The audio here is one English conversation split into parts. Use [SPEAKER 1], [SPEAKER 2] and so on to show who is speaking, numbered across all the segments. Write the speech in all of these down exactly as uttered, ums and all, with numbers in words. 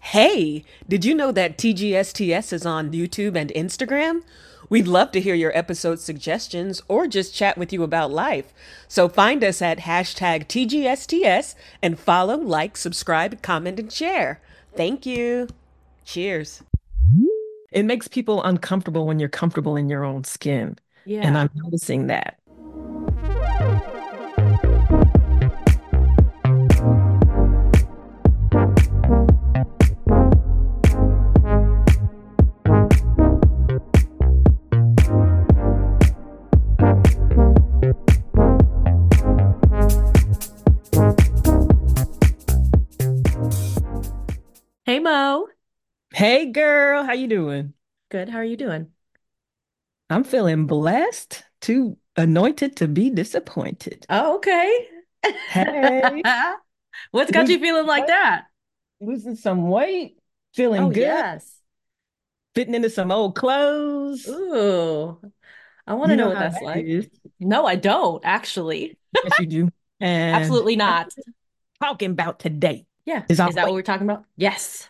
[SPEAKER 1] Hey, did you know that T G S T S is on YouTube and Instagram? We'd love to hear your episode suggestions or just chat with you about life. So find us at hashtag T G S T S and follow, like, subscribe, comment, and share. Thank you. Cheers.
[SPEAKER 2] It makes people uncomfortable when you're comfortable in your own skin. And
[SPEAKER 3] Yeah.
[SPEAKER 2] I'm noticing that.
[SPEAKER 3] Hey Mo.
[SPEAKER 2] Hey girl, how you doing?
[SPEAKER 3] Good. How are you doing?
[SPEAKER 2] I'm feeling blessed, too anointed to be disappointed.
[SPEAKER 3] Oh, okay.
[SPEAKER 2] Hey,
[SPEAKER 3] What's got you
[SPEAKER 2] losing
[SPEAKER 3] feeling like
[SPEAKER 2] weight,
[SPEAKER 3] that?
[SPEAKER 2] losing some weight,
[SPEAKER 3] Oh,
[SPEAKER 2] feeling good,
[SPEAKER 3] yes.
[SPEAKER 2] fitting into some old clothes.
[SPEAKER 3] Ooh, I want to
[SPEAKER 2] You
[SPEAKER 3] know
[SPEAKER 2] know
[SPEAKER 3] what
[SPEAKER 2] how
[SPEAKER 3] that's
[SPEAKER 2] that
[SPEAKER 3] like.
[SPEAKER 2] is.
[SPEAKER 3] No, I don't actually.
[SPEAKER 2] Yes, you do. And
[SPEAKER 3] Absolutely not.
[SPEAKER 2] talking about today
[SPEAKER 3] Yeah.
[SPEAKER 2] is our
[SPEAKER 3] Is that what
[SPEAKER 2] weight.
[SPEAKER 3] we're talking about? Yes.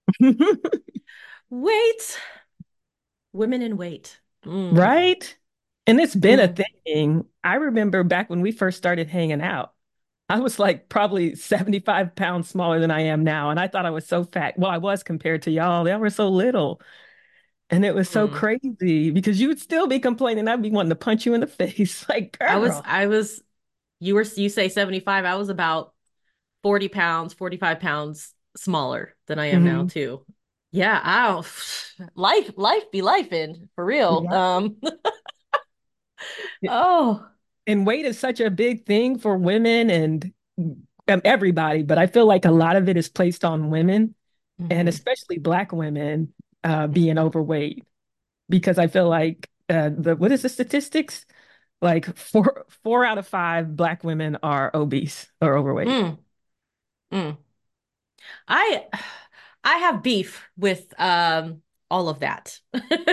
[SPEAKER 3] Weight. Women in weight. Mm.
[SPEAKER 2] Right? And it's been a
[SPEAKER 3] Mm.
[SPEAKER 2] thing. I remember back when we first started hanging out, I was like probably seventy-five pounds smaller than I am now. And I thought I was so fat. Well, I was compared to y'all. Y'all were so little. And it was so
[SPEAKER 3] Mm.
[SPEAKER 2] crazy because you would still be complaining. I'd be wanting to punch you in the face. Like,
[SPEAKER 3] I was,
[SPEAKER 2] girl.
[SPEAKER 3] I was, you were, you say seventy-five. I was about forty pounds, forty-five pounds smaller than I am now
[SPEAKER 2] Mhm.
[SPEAKER 3] too. Yeah, I life life be life in for real.
[SPEAKER 2] Right.
[SPEAKER 3] Um oh.
[SPEAKER 2] And weight is such a big thing for women and um, everybody, but I feel like a lot of it is placed on women and
[SPEAKER 3] Hmm.
[SPEAKER 2] especially Black women uh, being overweight. Because I feel like uh, the what is the statistics? Like four four out of five Black women are obese or overweight.
[SPEAKER 3] Mm, mm. I I have beef with um all of that.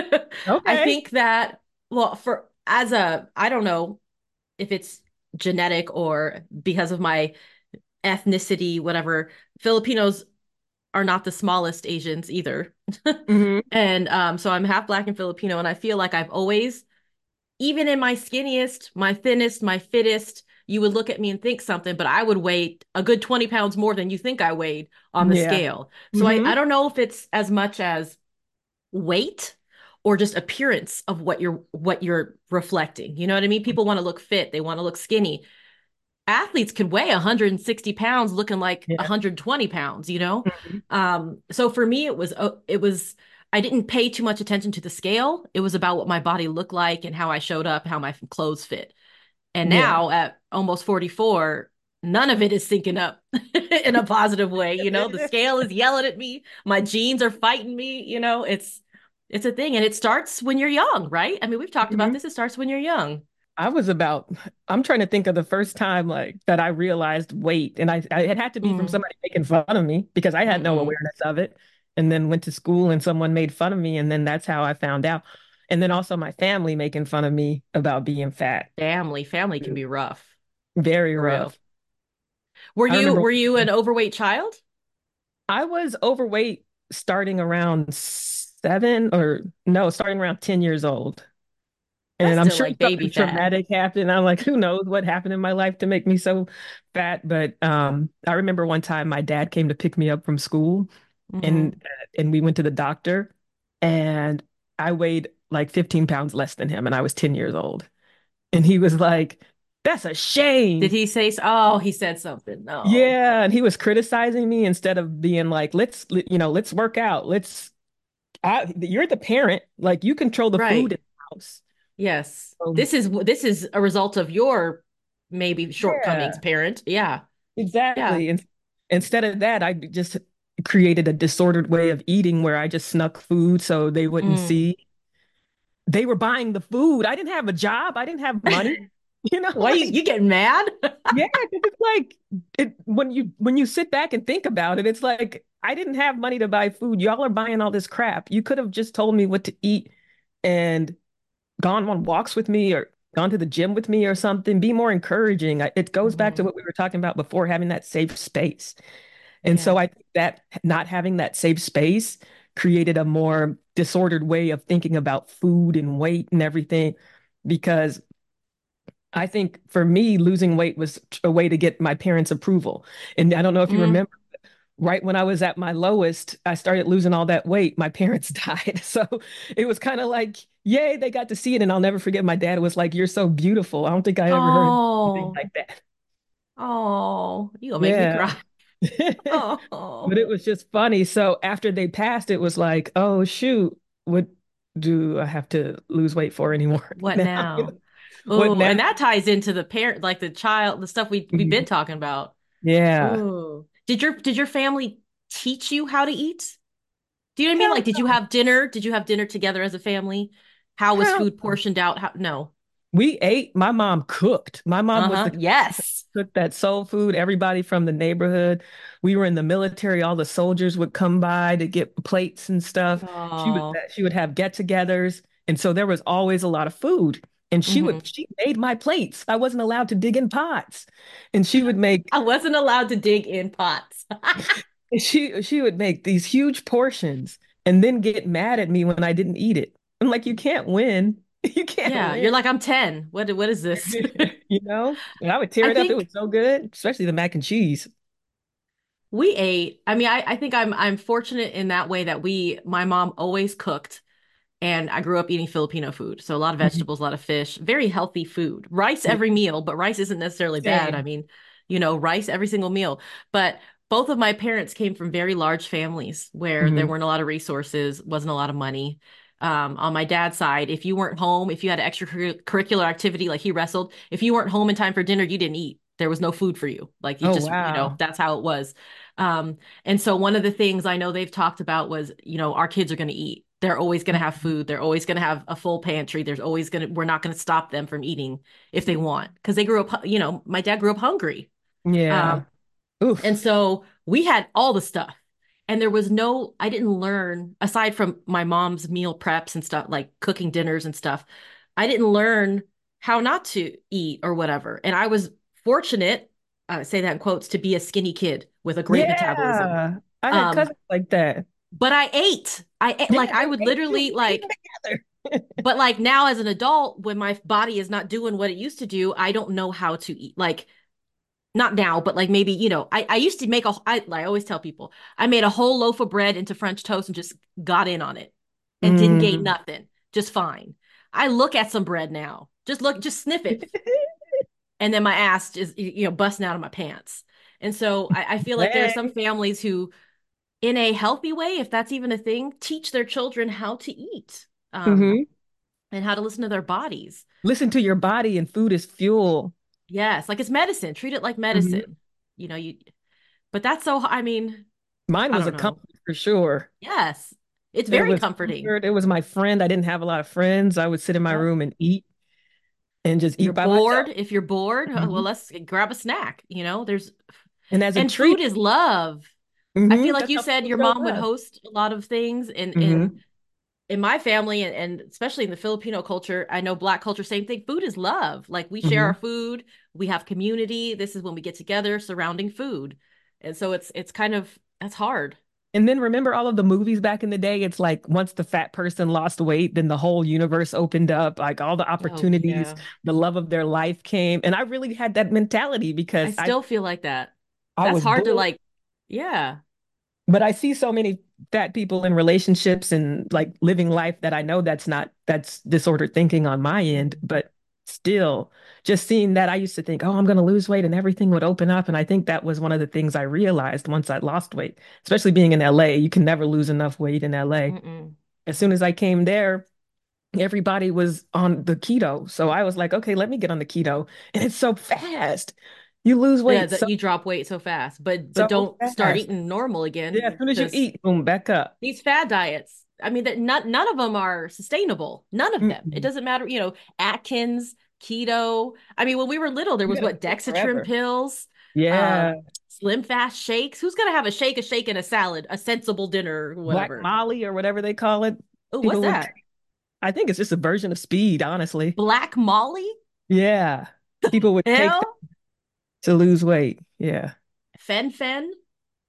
[SPEAKER 3] I
[SPEAKER 2] Okay.
[SPEAKER 3] think that well for as a I don't know if it's genetic or because of my ethnicity whatever Filipinos are not the smallest Asians either.
[SPEAKER 2] Hmm.
[SPEAKER 3] And um, so I'm half Black and Filipino, and I feel like I've always, even in my skinniest, my thinnest, my fittest, you would look at me and think something, but I would weigh a good twenty pounds more than you think I weighed on the
[SPEAKER 2] Yeah.
[SPEAKER 3] scale. So I,
[SPEAKER 2] Hmm.
[SPEAKER 3] I don't know if it's as much as weight or just appearance of what you're what you're reflecting. You know what I mean? People want to look fit, they want to look skinny. Athletes could weigh one hundred sixty pounds looking like
[SPEAKER 2] Yeah.
[SPEAKER 3] one hundred twenty pounds, you know?
[SPEAKER 2] Mhm.
[SPEAKER 3] Um, so for me, it was, uh, it was, I didn't pay too much attention to the scale. It was about what my body looked like and how I showed up, how my clothes fit. And
[SPEAKER 2] Yeah.
[SPEAKER 3] now at almost forty-four, none of it is syncing up in a positive way. You know, the scale is yelling at me. My jeans are fighting me. You know, it's, it's a thing. And it starts when you're young, right? I mean, we've talked about
[SPEAKER 2] Mhm.
[SPEAKER 3] this. It starts when you're young.
[SPEAKER 2] I was about, I'm trying to think of the first time like that I realized weight. And I, I it had to be from
[SPEAKER 3] Mm,
[SPEAKER 2] somebody making fun of me because I had no
[SPEAKER 3] mm-mm.
[SPEAKER 2] awareness of it. And then went to school and someone made fun of me. And then that's how I found out. And then also my family making fun of me about being fat.
[SPEAKER 3] Family, family can be rough,
[SPEAKER 2] Very
[SPEAKER 3] for real.
[SPEAKER 2] rough.
[SPEAKER 3] Were
[SPEAKER 2] I
[SPEAKER 3] you
[SPEAKER 2] remember
[SPEAKER 3] were you an overweight child?
[SPEAKER 2] I was overweight starting around seven or no, starting around ten years old.
[SPEAKER 3] That's
[SPEAKER 2] And I'm
[SPEAKER 3] still
[SPEAKER 2] sure
[SPEAKER 3] like baby
[SPEAKER 2] something
[SPEAKER 3] fat.
[SPEAKER 2] traumatic happened. I'm like, who knows what happened in my life to make me so fat? But um, I remember one time my dad came to pick me up from school and
[SPEAKER 3] Hmm.
[SPEAKER 2] uh, and we went to the doctor and I weighed like fifteen pounds less than him and I was ten years old. And he was like, that's a
[SPEAKER 3] Did
[SPEAKER 2] shame.
[SPEAKER 3] he say so? Oh, he said something. No.
[SPEAKER 2] Yeah, and he was criticizing me instead of being like, let's, you know, let's work out. Let's, I, you're the parent, like you control the food
[SPEAKER 3] Right.
[SPEAKER 2] in the house.
[SPEAKER 3] Yes.
[SPEAKER 2] So,
[SPEAKER 3] This is this is a result of your maybe shortcomings,
[SPEAKER 2] yeah,
[SPEAKER 3] parent. Yeah. Yeah.
[SPEAKER 2] exactly. And instead of that, I just created a disordered way of eating where I just snuck food so they wouldn't
[SPEAKER 3] Mm.
[SPEAKER 2] see. They were buying the food. I didn't have a job. I didn't have money. You know,
[SPEAKER 3] Why you
[SPEAKER 2] like
[SPEAKER 3] you getting mad?
[SPEAKER 2] yeah, 'cause it's like it when you when you sit back and think about it, it's like I didn't have money to buy food. Y'all are buying all this crap. You could have just told me what to eat and gone on walks with me or gone to the gym with me or something. Be more encouraging. I- It goes back to
[SPEAKER 3] Hmm.
[SPEAKER 2] what we were talking about before, having that safe space. And
[SPEAKER 3] Yeah.
[SPEAKER 2] so I think that not having that safe space created a more disordered way of thinking about food and weight and everything. Because I think for me, losing weight was a way to get my parents' approval. And I don't know if you
[SPEAKER 3] Mm.
[SPEAKER 2] remember, right when I was at my lowest, I started losing all that weight. My parents died. So it was kind of like, yay, they got to see it. And I'll never forget my dad was like, "You're so beautiful." I don't think I ever heard anything
[SPEAKER 3] Oh,
[SPEAKER 2] like that.
[SPEAKER 3] oh, you gonna make me
[SPEAKER 2] Yeah.
[SPEAKER 3] cry.
[SPEAKER 2] But
[SPEAKER 3] Oh,
[SPEAKER 2] it was just funny. So after they passed, it was like, oh shoot, what do I have to lose weight for anymore
[SPEAKER 3] what
[SPEAKER 2] now?
[SPEAKER 3] now?
[SPEAKER 2] What
[SPEAKER 3] Oh,
[SPEAKER 2] now?
[SPEAKER 3] and that ties into the parent, like the child, the stuff we we've been
[SPEAKER 2] Mhm.
[SPEAKER 3] talking about.
[SPEAKER 2] Yeah.
[SPEAKER 3] Oh, did your did your family teach you how to eat? Do you know what I mean?
[SPEAKER 2] Hell
[SPEAKER 3] Like, did you have dinner? Did you have dinner together as a family? How was
[SPEAKER 2] hell
[SPEAKER 3] food
[SPEAKER 2] no.
[SPEAKER 3] portioned out? How, no.
[SPEAKER 2] We ate. My mom cooked. My mom was
[SPEAKER 3] Uh-huh.
[SPEAKER 2] the
[SPEAKER 3] Yes.
[SPEAKER 2] cooked that soul food. Everybody from the neighborhood. We were in the military. All the soldiers would come by to get plates and stuff. She would
[SPEAKER 3] Oh.
[SPEAKER 2] she would have get-togethers, and so there was always a lot of food. And she would
[SPEAKER 3] Hmm.
[SPEAKER 2] she made my plates. I wasn't allowed to dig in pots, and she would make
[SPEAKER 3] I wasn't allowed to dig in pots.
[SPEAKER 2] she she would make these huge portions, and then get mad at me when I didn't eat it. I'm like, you can't win. You can't
[SPEAKER 3] Yeah,
[SPEAKER 2] win.
[SPEAKER 3] you're like, I'm ten. What what is this?
[SPEAKER 2] You know? And I would tear
[SPEAKER 3] I
[SPEAKER 2] it up. It was
[SPEAKER 3] think
[SPEAKER 2] so good, especially the mac and cheese.
[SPEAKER 3] we ate. I mean, I, I think I'm I'm fortunate in that way that we my mom always cooked and I grew up eating Filipino food. So a lot of
[SPEAKER 2] Mhm.
[SPEAKER 3] vegetables, a lot of fish, very healthy food. Rice
[SPEAKER 2] Yeah,
[SPEAKER 3] every meal, but rice isn't necessarily bad. I
[SPEAKER 2] same.
[SPEAKER 3] mean, you know, rice every single meal. But both of my parents came from very large families where there
[SPEAKER 2] Hmm.
[SPEAKER 3] weren't a lot of resources, wasn't a lot of money. Um, on my dad's side, if you weren't home, if you had an extracurricular activity like he wrestled, if you weren't home in time for dinner, you didn't eat. There was no food for you. Like you
[SPEAKER 2] Oh,
[SPEAKER 3] just, you know,
[SPEAKER 2] wow.
[SPEAKER 3] that's how it was. Um, and so one of the things I know they've talked about was, you know, our kids are going to eat. They're always going to have
[SPEAKER 2] Mhm.
[SPEAKER 3] food. They're always going to have a full pantry. There's always going to, we're not going to stop them from eating if they want. Because they grew up, you know, my dad grew up hungry. Um,
[SPEAKER 2] Yeah.
[SPEAKER 3] and
[SPEAKER 2] Oof.
[SPEAKER 3] so we had all the stuff. And there was no, I didn't learn, aside from my mom's meal preps and stuff, like cooking dinners and stuff, I didn't learn how not to eat or whatever. And I was fortunate, I say that in quotes, to be a skinny kid with a great metabolism.
[SPEAKER 2] Yeah. I had
[SPEAKER 3] Um,
[SPEAKER 2] cousins like that.
[SPEAKER 3] but I ate. I ate,
[SPEAKER 2] Yeah,
[SPEAKER 3] like I
[SPEAKER 2] they
[SPEAKER 3] would
[SPEAKER 2] ate too.
[SPEAKER 3] literally
[SPEAKER 2] We ate
[SPEAKER 3] like,
[SPEAKER 2] together.
[SPEAKER 3] but like now as an adult, when my body is not doing what it used to do, I don't know how to eat. Like not now, but like maybe, you know, I, I used to make a, I, I always tell people, I made a whole loaf of bread into French toast and just got in on it and didn't gain
[SPEAKER 2] Mm.
[SPEAKER 3] nothing, just fine. I look at some bread now, just look, just sniff it. And then my ass is, you know, busting out of my pants. And so I, I feel like there are some
[SPEAKER 2] Hey.
[SPEAKER 3] families who, in a healthy way, if that's even a thing, teach their children how to eat um,
[SPEAKER 2] Hmm.
[SPEAKER 3] and how to listen to their bodies.
[SPEAKER 2] Listen to your body, and food is fuel.
[SPEAKER 3] Yes, like it's medicine. Treat it like
[SPEAKER 2] Hmm.
[SPEAKER 3] medicine. You know, you, but that's so, I mean,
[SPEAKER 2] Mine
[SPEAKER 3] I
[SPEAKER 2] was a
[SPEAKER 3] don't know.
[SPEAKER 2] comfort for sure.
[SPEAKER 3] Yes, it's
[SPEAKER 2] It
[SPEAKER 3] very
[SPEAKER 2] was
[SPEAKER 3] comforting.
[SPEAKER 2] comfort. It was my friend. I didn't have a lot of friends. I would sit in my
[SPEAKER 3] Yep.
[SPEAKER 2] room and eat and just
[SPEAKER 3] You're
[SPEAKER 2] eat by
[SPEAKER 3] bored.
[SPEAKER 2] myself.
[SPEAKER 3] If you're bored, uh, well,
[SPEAKER 2] Mhm.
[SPEAKER 3] let's grab a snack. You know, there's,
[SPEAKER 2] And as a
[SPEAKER 3] and food
[SPEAKER 2] treat,
[SPEAKER 3] is love. I
[SPEAKER 2] hmm
[SPEAKER 3] feel like
[SPEAKER 2] that's
[SPEAKER 3] you
[SPEAKER 2] how
[SPEAKER 3] said
[SPEAKER 2] people
[SPEAKER 3] your
[SPEAKER 2] show
[SPEAKER 3] mom would
[SPEAKER 2] love.
[SPEAKER 3] host a lot of things and, and
[SPEAKER 2] Hmm.
[SPEAKER 3] in my family and, and especially in the Filipino culture, I know Black culture, same thing. Food is love. Like we share our
[SPEAKER 2] Hmm.
[SPEAKER 3] food, we have community. This is when we get together surrounding food. And so it's it's kind of that's hard.
[SPEAKER 2] And then remember all of the movies back in the day? It's like once the fat person lost weight, then the whole universe opened up, like all the
[SPEAKER 3] Oh
[SPEAKER 2] opportunities,
[SPEAKER 3] yeah.
[SPEAKER 2] the love of their life came. And I really had that mentality
[SPEAKER 3] I
[SPEAKER 2] because I
[SPEAKER 3] still feel like that.
[SPEAKER 2] I
[SPEAKER 3] That's
[SPEAKER 2] was
[SPEAKER 3] hard to
[SPEAKER 2] bored.
[SPEAKER 3] like, yeah.
[SPEAKER 2] But I see so many fat people in relationships and like living life that I know that's not that's disordered thinking on my end,
[SPEAKER 3] Mhm.
[SPEAKER 2] but still just seeing that I used to think, oh, I'm going to lose weight and everything would open up. And I think that was one of the things I realized once I lost weight, especially being in L A. You can never lose enough weight in L A.
[SPEAKER 3] Mm-mm.
[SPEAKER 2] As soon as I came there, everybody was on the keto. So I was like, okay, let me get on the keto. And it's so fast. You lose
[SPEAKER 3] Yeah,
[SPEAKER 2] weight
[SPEAKER 3] that
[SPEAKER 2] so,
[SPEAKER 3] you drop weight so fast, but but
[SPEAKER 2] so
[SPEAKER 3] don't start
[SPEAKER 2] fast.
[SPEAKER 3] eating normal
[SPEAKER 2] Yeah,
[SPEAKER 3] again
[SPEAKER 2] as soon as you
[SPEAKER 3] because
[SPEAKER 2] eat, boom, back up.
[SPEAKER 3] these fad diets, I mean that not none of them are sustainable. None of them. It
[SPEAKER 2] Mm-mm.
[SPEAKER 3] doesn't matter, you know, Atkins, keto. I mean, when we were little, there
[SPEAKER 2] You
[SPEAKER 3] was
[SPEAKER 2] gotta
[SPEAKER 3] what
[SPEAKER 2] do it
[SPEAKER 3] Dexatrim
[SPEAKER 2] forever.
[SPEAKER 3] pills,
[SPEAKER 2] Yeah.
[SPEAKER 3] um, Slim Fast shakes. Who's gonna have a shake, a shake, and a salad, a sensible dinner, or
[SPEAKER 2] Black
[SPEAKER 3] whatever?
[SPEAKER 2] Molly or whatever they call it.
[SPEAKER 3] Oh, what's
[SPEAKER 2] People would,
[SPEAKER 3] that?
[SPEAKER 2] I think it's just a version of speed, honestly.
[SPEAKER 3] Black Molly?
[SPEAKER 2] Yeah. People would take that
[SPEAKER 3] Hell?
[SPEAKER 2] to lose weight. Yeah.
[SPEAKER 3] Fen Fen?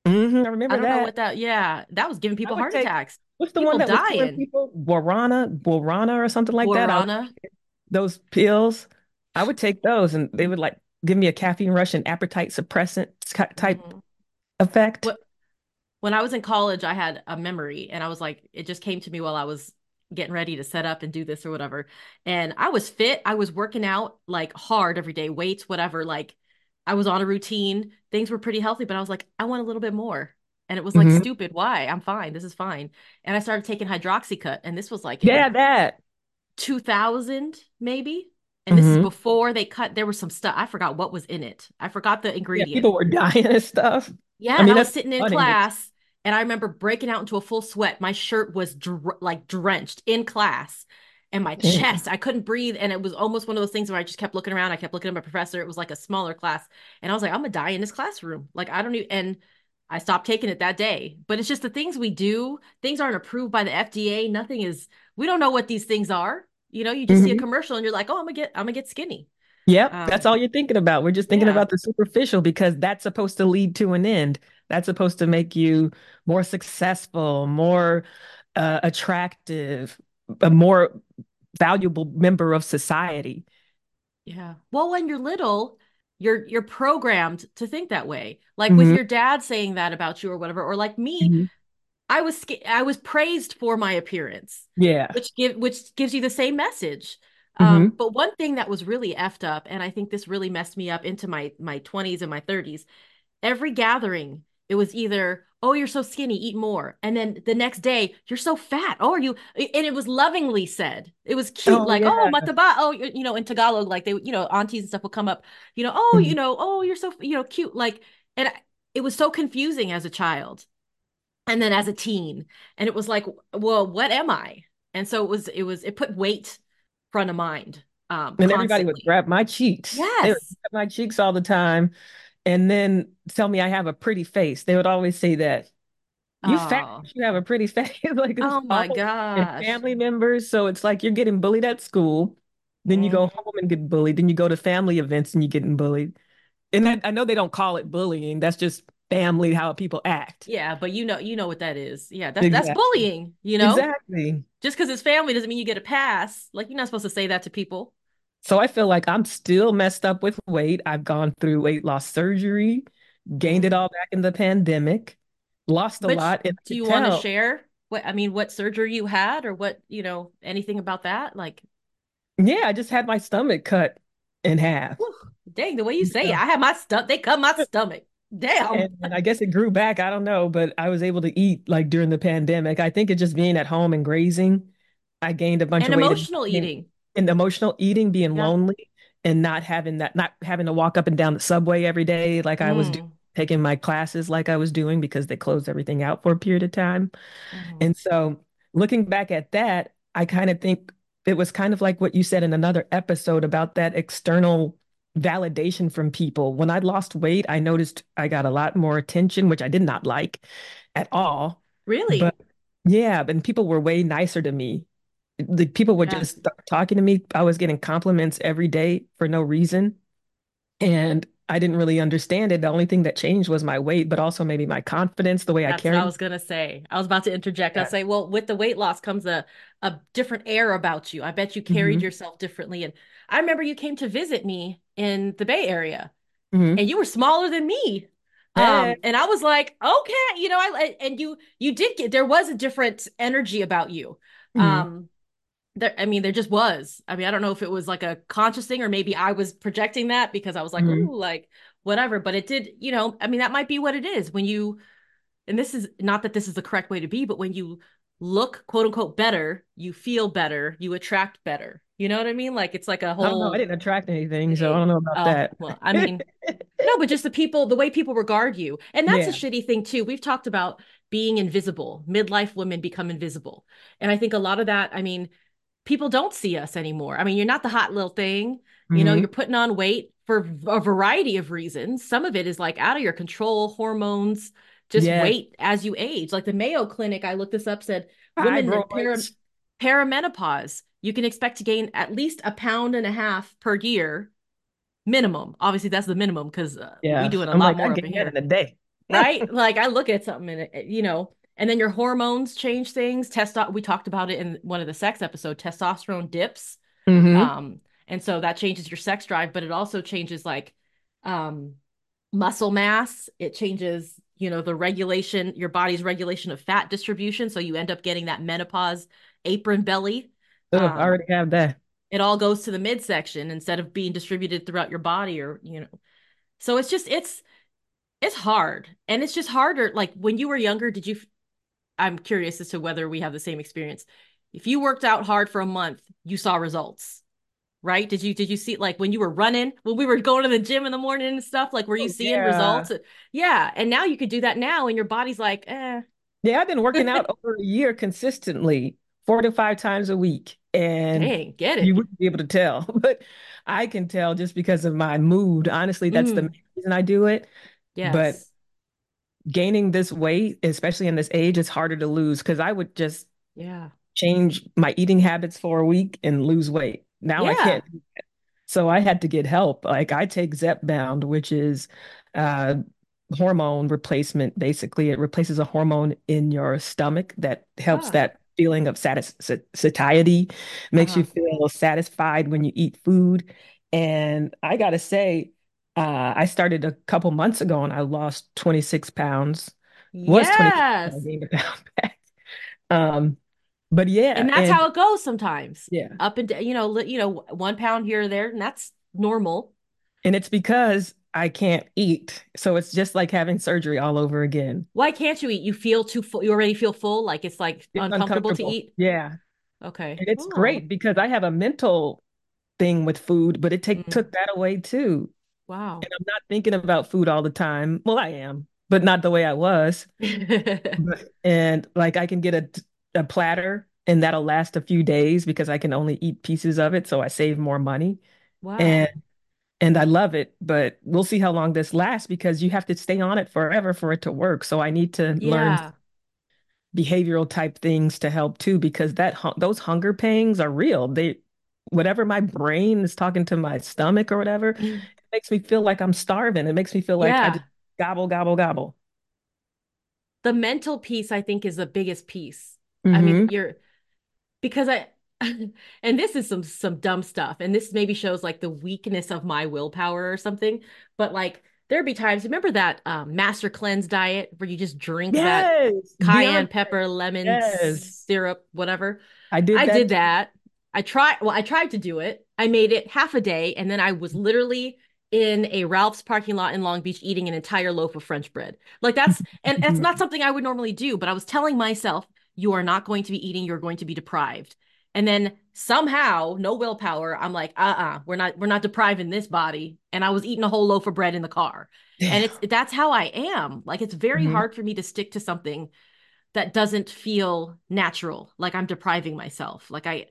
[SPEAKER 2] Hmm, I
[SPEAKER 3] I
[SPEAKER 2] remember
[SPEAKER 3] don't know
[SPEAKER 2] that.
[SPEAKER 3] what that, yeah, that was giving
[SPEAKER 2] I
[SPEAKER 3] people
[SPEAKER 2] would
[SPEAKER 3] heart
[SPEAKER 2] take,
[SPEAKER 3] attacks,
[SPEAKER 2] what's the one
[SPEAKER 3] people
[SPEAKER 2] that was killing
[SPEAKER 3] dying.
[SPEAKER 2] people? Guarana, Guarana or something like that. I would,
[SPEAKER 3] Guarana.
[SPEAKER 2] those pills, I would take those and they would like give me a caffeine rush and appetite suppressant ki- type
[SPEAKER 3] Mhm.
[SPEAKER 2] effect.
[SPEAKER 3] What when I was in college, I had a memory and I was like, it just came to me while I was getting ready to set up and do this or whatever. And I was fit. I was working out like hard every day, weights, whatever. Like I was on a routine. Things were pretty healthy, but I was like, I want a little bit more. And it was like
[SPEAKER 2] Hmm.
[SPEAKER 3] stupid. Why? I'm fine. This is fine. And I started taking hydroxycut. And this was like
[SPEAKER 2] Yeah,
[SPEAKER 3] in
[SPEAKER 2] that.
[SPEAKER 3] two thousand, maybe. And this is
[SPEAKER 2] Hmm.
[SPEAKER 3] before they cut, there was some stuff. I forgot what was in it. I forgot the
[SPEAKER 2] Yeah,
[SPEAKER 3] ingredient.
[SPEAKER 2] people were dying and stuff.
[SPEAKER 3] Yeah,
[SPEAKER 2] I
[SPEAKER 3] and
[SPEAKER 2] mean,
[SPEAKER 3] I was
[SPEAKER 2] that's
[SPEAKER 3] sitting in
[SPEAKER 2] funny. But
[SPEAKER 3] class and I remember breaking out into a full sweat. My shirt was dr like drenched in class and my
[SPEAKER 2] damn.
[SPEAKER 3] chest, I couldn't breathe. And it was almost one of those things where I just kept looking around. I kept looking at my professor. It was like a smaller class. And I was like, I'm gonna die in this classroom. Like, I don't even, and I stopped taking it that day. But it's just the things we do, things aren't approved by the F D A. Nothing is, we don't know what these things are. You know, you just see a
[SPEAKER 2] Hmm.
[SPEAKER 3] commercial and you're like, oh, I'm gonna get, I'm gonna get skinny.
[SPEAKER 2] Yep, that's
[SPEAKER 3] Um,
[SPEAKER 2] all you're thinking about. We're just thinking
[SPEAKER 3] yeah.
[SPEAKER 2] about the superficial because that's supposed to lead to an end. That's supposed to make you more successful, more uh, attractive, a more valuable member of society.
[SPEAKER 3] Yeah. Well, when you're little, you're you're programmed to think that way. Like with
[SPEAKER 2] Hmm.
[SPEAKER 3] your dad saying that about you or whatever, or like me,
[SPEAKER 2] Hmm.
[SPEAKER 3] I was sca- I was praised for my appearance,
[SPEAKER 2] Yeah.
[SPEAKER 3] which give which gives you the same message. Um,
[SPEAKER 2] Hmm.
[SPEAKER 3] but one thing that was really effed up, and I think this really messed me up into my my twenties and my thirties, every gathering, it was either, oh, you're so skinny, eat more. And then the next day, you're so fat. Oh, are you? And it was lovingly said. It was cute,
[SPEAKER 2] Oh
[SPEAKER 3] like, oh,
[SPEAKER 2] yeah.
[SPEAKER 3] mataba. Oh, you you know, in Tagalog, like they, you know, aunties and stuff will come up, you know, oh, you
[SPEAKER 2] Mhm.
[SPEAKER 3] know, oh, you're so, you know, cute. Like, and I- it was so confusing as a child and then as a teen. And it was like, well, what am I? And so it was, it was, it put weight front of mind um,
[SPEAKER 2] And everybody would
[SPEAKER 3] constantly.
[SPEAKER 2] grab my cheeks. They would
[SPEAKER 3] Yes.
[SPEAKER 2] grab my cheeks all the time and then tell me I have a pretty face. They would always say that. You fat,
[SPEAKER 3] Oh,
[SPEAKER 2] you have a pretty face. Like it's
[SPEAKER 3] oh my
[SPEAKER 2] all and
[SPEAKER 3] gosh.
[SPEAKER 2] family members. So it's like you're getting bullied at school. Then you go
[SPEAKER 3] Mhm.
[SPEAKER 2] home and get bullied. Then you go to family events and you're getting bullied. And I, I know they don't call it bullying. That's just family, how people act.
[SPEAKER 3] Yeah, but you know, you know what that is. Yeah, that's that's
[SPEAKER 2] Exactly.
[SPEAKER 3] bullying, you know?
[SPEAKER 2] Exactly.
[SPEAKER 3] Just because it's family doesn't mean you get a pass. Like you're not supposed to say that to people.
[SPEAKER 2] So I feel like I'm still messed up with weight. I've gone through weight loss surgery, gained it
[SPEAKER 3] Mm.
[SPEAKER 2] all back in the pandemic, lost a
[SPEAKER 3] Which
[SPEAKER 2] lot, and I
[SPEAKER 3] do
[SPEAKER 2] could
[SPEAKER 3] you want to
[SPEAKER 2] tell.
[SPEAKER 3] share? What I mean, what surgery you had or what, you know, anything about that? Like,
[SPEAKER 2] Yeah, I just had my stomach cut in half.
[SPEAKER 3] whew, dang, the way you say it,
[SPEAKER 2] Yeah.
[SPEAKER 3] I had my stomach, they cut my stomach. Damn.
[SPEAKER 2] And, and I guess it grew back. I don't know, but I was able to eat like during the pandemic. I think it just being at home and grazing, I gained a bunch
[SPEAKER 3] And
[SPEAKER 2] of weight and,
[SPEAKER 3] emotional eating.
[SPEAKER 2] and emotional eating, being
[SPEAKER 3] Yeah.
[SPEAKER 2] lonely and not having that, not having to walk up and down the subway every day like I was doing,
[SPEAKER 3] Mm.
[SPEAKER 2] taking my classes like I was doing because they closed everything out for a period of time.
[SPEAKER 3] Hmm.
[SPEAKER 2] And so looking back at that, I kind of think it was kind of like what you said in another episode about that external validation from people. When I lost weight, I noticed I got a lot more attention, which I did not like at all. But
[SPEAKER 3] Really?
[SPEAKER 2] yeah, and people were way nicer to me. The people would
[SPEAKER 3] Yeah.
[SPEAKER 2] just start talking to me. I was getting compliments every day for no reason. And I didn't really understand it. The only thing that changed was my weight, but also maybe my confidence, the way I
[SPEAKER 3] That's what I
[SPEAKER 2] carried.
[SPEAKER 3] was gonna say. I was about to interject. I'll
[SPEAKER 2] Yeah.
[SPEAKER 3] say, well, with the weight loss comes a a different air about you. I bet you carried
[SPEAKER 2] Hmm.
[SPEAKER 3] yourself differently. And I remember you came to visit me in the Bay Area,
[SPEAKER 2] Hmm.
[SPEAKER 3] and you were smaller than me.
[SPEAKER 2] Hey.
[SPEAKER 3] Um, and I was like, okay, you know, I and you you did get there was a different energy about you.
[SPEAKER 2] Hmm.
[SPEAKER 3] Um, there, I mean, there just was. I mean, I don't know if it was like a conscious thing or maybe I was projecting that because I was like,
[SPEAKER 2] Hmm.
[SPEAKER 3] ooh, like whatever. But it did, you know, I mean, that might be what it is when you and this is not that this is the correct way to be, but when you look quote unquote better, you feel better, you attract better. You know what I mean? Like it's like a
[SPEAKER 2] I don't know. I
[SPEAKER 3] whole,
[SPEAKER 2] didn't attract anything, so I
[SPEAKER 3] eh,
[SPEAKER 2] don't know about
[SPEAKER 3] oh,
[SPEAKER 2] that.
[SPEAKER 3] well, I mean, no, but just the people, the way people regard you. And that's a
[SPEAKER 2] Yeah.
[SPEAKER 3] shitty thing too. We've talked about being invisible, midlife women become invisible. And I think a lot of that, I mean, people don't see us anymore. I mean, you're not the hot little thing. You know,
[SPEAKER 2] Hmm.
[SPEAKER 3] you're putting on weight for a variety of reasons. Some of it is like out of your control, hormones, just
[SPEAKER 2] Yes.
[SPEAKER 3] weight as you age. Like the Mayo Clinic, I looked this up, said women in para,
[SPEAKER 2] Fibroids.
[SPEAKER 3] perimenopause, you can expect to gain at least a pound and a half per year minimum. Obviously, that's the minimum because uh, we
[SPEAKER 2] Yeah.
[SPEAKER 3] doing a
[SPEAKER 2] I'm
[SPEAKER 3] lot
[SPEAKER 2] like, I
[SPEAKER 3] more over
[SPEAKER 2] gained that in
[SPEAKER 3] here.
[SPEAKER 2] a day.
[SPEAKER 3] right? Like I look at something and it, you know, and then your hormones change things. Testo we talked about it in one of the sex episode, testosterone dips.
[SPEAKER 2] Hmm.
[SPEAKER 3] Um, and so that changes your sex drive, but it also changes like um muscle mass. It changes, you know, the regulation, your body's regulation of fat distribution. So you end up getting that menopause apron belly.
[SPEAKER 2] Ugh, I
[SPEAKER 3] Um,
[SPEAKER 2] already have that.
[SPEAKER 3] it all goes to the midsection instead of being distributed throughout your body or, you know. So it's just it's it's hard. And it's just harder. Like when you were younger, did you I'm curious as to whether we have the same experience. If you worked out hard for a month, you saw results, right? Did you did you see like when you were running, when we were going to the gym in the morning and stuff, like were you
[SPEAKER 2] Oh,
[SPEAKER 3] seeing
[SPEAKER 2] yeah.
[SPEAKER 3] results? Yeah. And now you could do that now and your body's like, eh.
[SPEAKER 2] Yeah, I've been working out over a year consistently, four to five times a week, and
[SPEAKER 3] Dang, get
[SPEAKER 2] you
[SPEAKER 3] it.
[SPEAKER 2] wouldn't be able to tell, but I can tell just because of my mood. Honestly, that's the main
[SPEAKER 3] Mm,
[SPEAKER 2] reason I do it. But
[SPEAKER 3] yes.
[SPEAKER 2] gaining this weight, especially in this age, is harder to lose because I would just
[SPEAKER 3] Yeah.
[SPEAKER 2] change my eating habits for a week and lose weight. Now I
[SPEAKER 3] Yeah.
[SPEAKER 2] can't. So I had to get help. Like I take Zepbound, which is uh, hormone replacement. Basically, it replaces a hormone in your stomach that helps
[SPEAKER 3] Ah.
[SPEAKER 2] that feeling of satis satiety, makes you
[SPEAKER 3] Uh-huh.
[SPEAKER 2] feel satisfied when you eat food. And I gotta say, uh, I started a couple months ago and I lost twenty-six pounds. Was twenty-six, I
[SPEAKER 3] Yes.
[SPEAKER 2] gained a pound back. Um, but yeah,
[SPEAKER 3] And that's
[SPEAKER 2] and
[SPEAKER 3] how it goes sometimes.
[SPEAKER 2] yeah.
[SPEAKER 3] Up and down, you know, li- you know, one pound here or there, and that's normal.
[SPEAKER 2] And it's because I can't eat. So it's just like having surgery all over again.
[SPEAKER 3] Why can't you eat? You feel too full. You already feel full, like it's like
[SPEAKER 2] It's
[SPEAKER 3] uncomfortable to
[SPEAKER 2] uncomfortable.
[SPEAKER 3] eat.
[SPEAKER 2] Yeah.
[SPEAKER 3] Okay.
[SPEAKER 2] And it's
[SPEAKER 3] Oh.
[SPEAKER 2] great because I have a mental thing with food, but it take
[SPEAKER 3] Mm.
[SPEAKER 2] took that away too.
[SPEAKER 3] Wow.
[SPEAKER 2] And I'm not thinking about food all the time. Well, I am, but not the way I was. But- And like I can get a a platter and that'll last a few days because I can only eat pieces of it, so I save more money. And
[SPEAKER 3] Wow.
[SPEAKER 2] and I love it, but we'll see how long this lasts because you have to stay on it forever for it to work. So I need to learn
[SPEAKER 3] Yeah.
[SPEAKER 2] behavioral type things to help too, because that hu- those hunger pangs are real. They, whatever my brain is talking to my stomach or whatever, it makes me feel like I'm starving. It makes me feel like I
[SPEAKER 3] Yeah.
[SPEAKER 2] just gobble, gobble, gobble.
[SPEAKER 3] The mental piece, I think, is the biggest piece. I mean,
[SPEAKER 2] Hmm.
[SPEAKER 3] you're because I and this is some some dumb stuff, and this maybe shows like the weakness of my willpower or something. But like there'd be times, remember that um, Master Cleanse diet where you just drink that
[SPEAKER 2] Yes,
[SPEAKER 3] cayenne
[SPEAKER 2] Beyonce.
[SPEAKER 3] pepper, lemon
[SPEAKER 2] Yes,
[SPEAKER 3] syrup, whatever.
[SPEAKER 2] I did
[SPEAKER 3] I did
[SPEAKER 2] that.
[SPEAKER 3] that. I tried, well, I tried to do it. I made it half a day, and then I was literally in a Ralph's parking lot in Long Beach eating an entire loaf of French bread. Like that's, and that's not something I would normally do, but I was telling myself, you are not going to be eating, you're going to be deprived. And then somehow, no willpower, I'm like, uh-uh, we're not, we're not depriving this body. And I was eating a whole loaf of bread in the car. And
[SPEAKER 2] Damn.
[SPEAKER 3] it's that's how I am. Like it's very
[SPEAKER 2] Mhm.
[SPEAKER 3] hard for me to stick to something that doesn't feel natural, like I'm depriving myself. Like I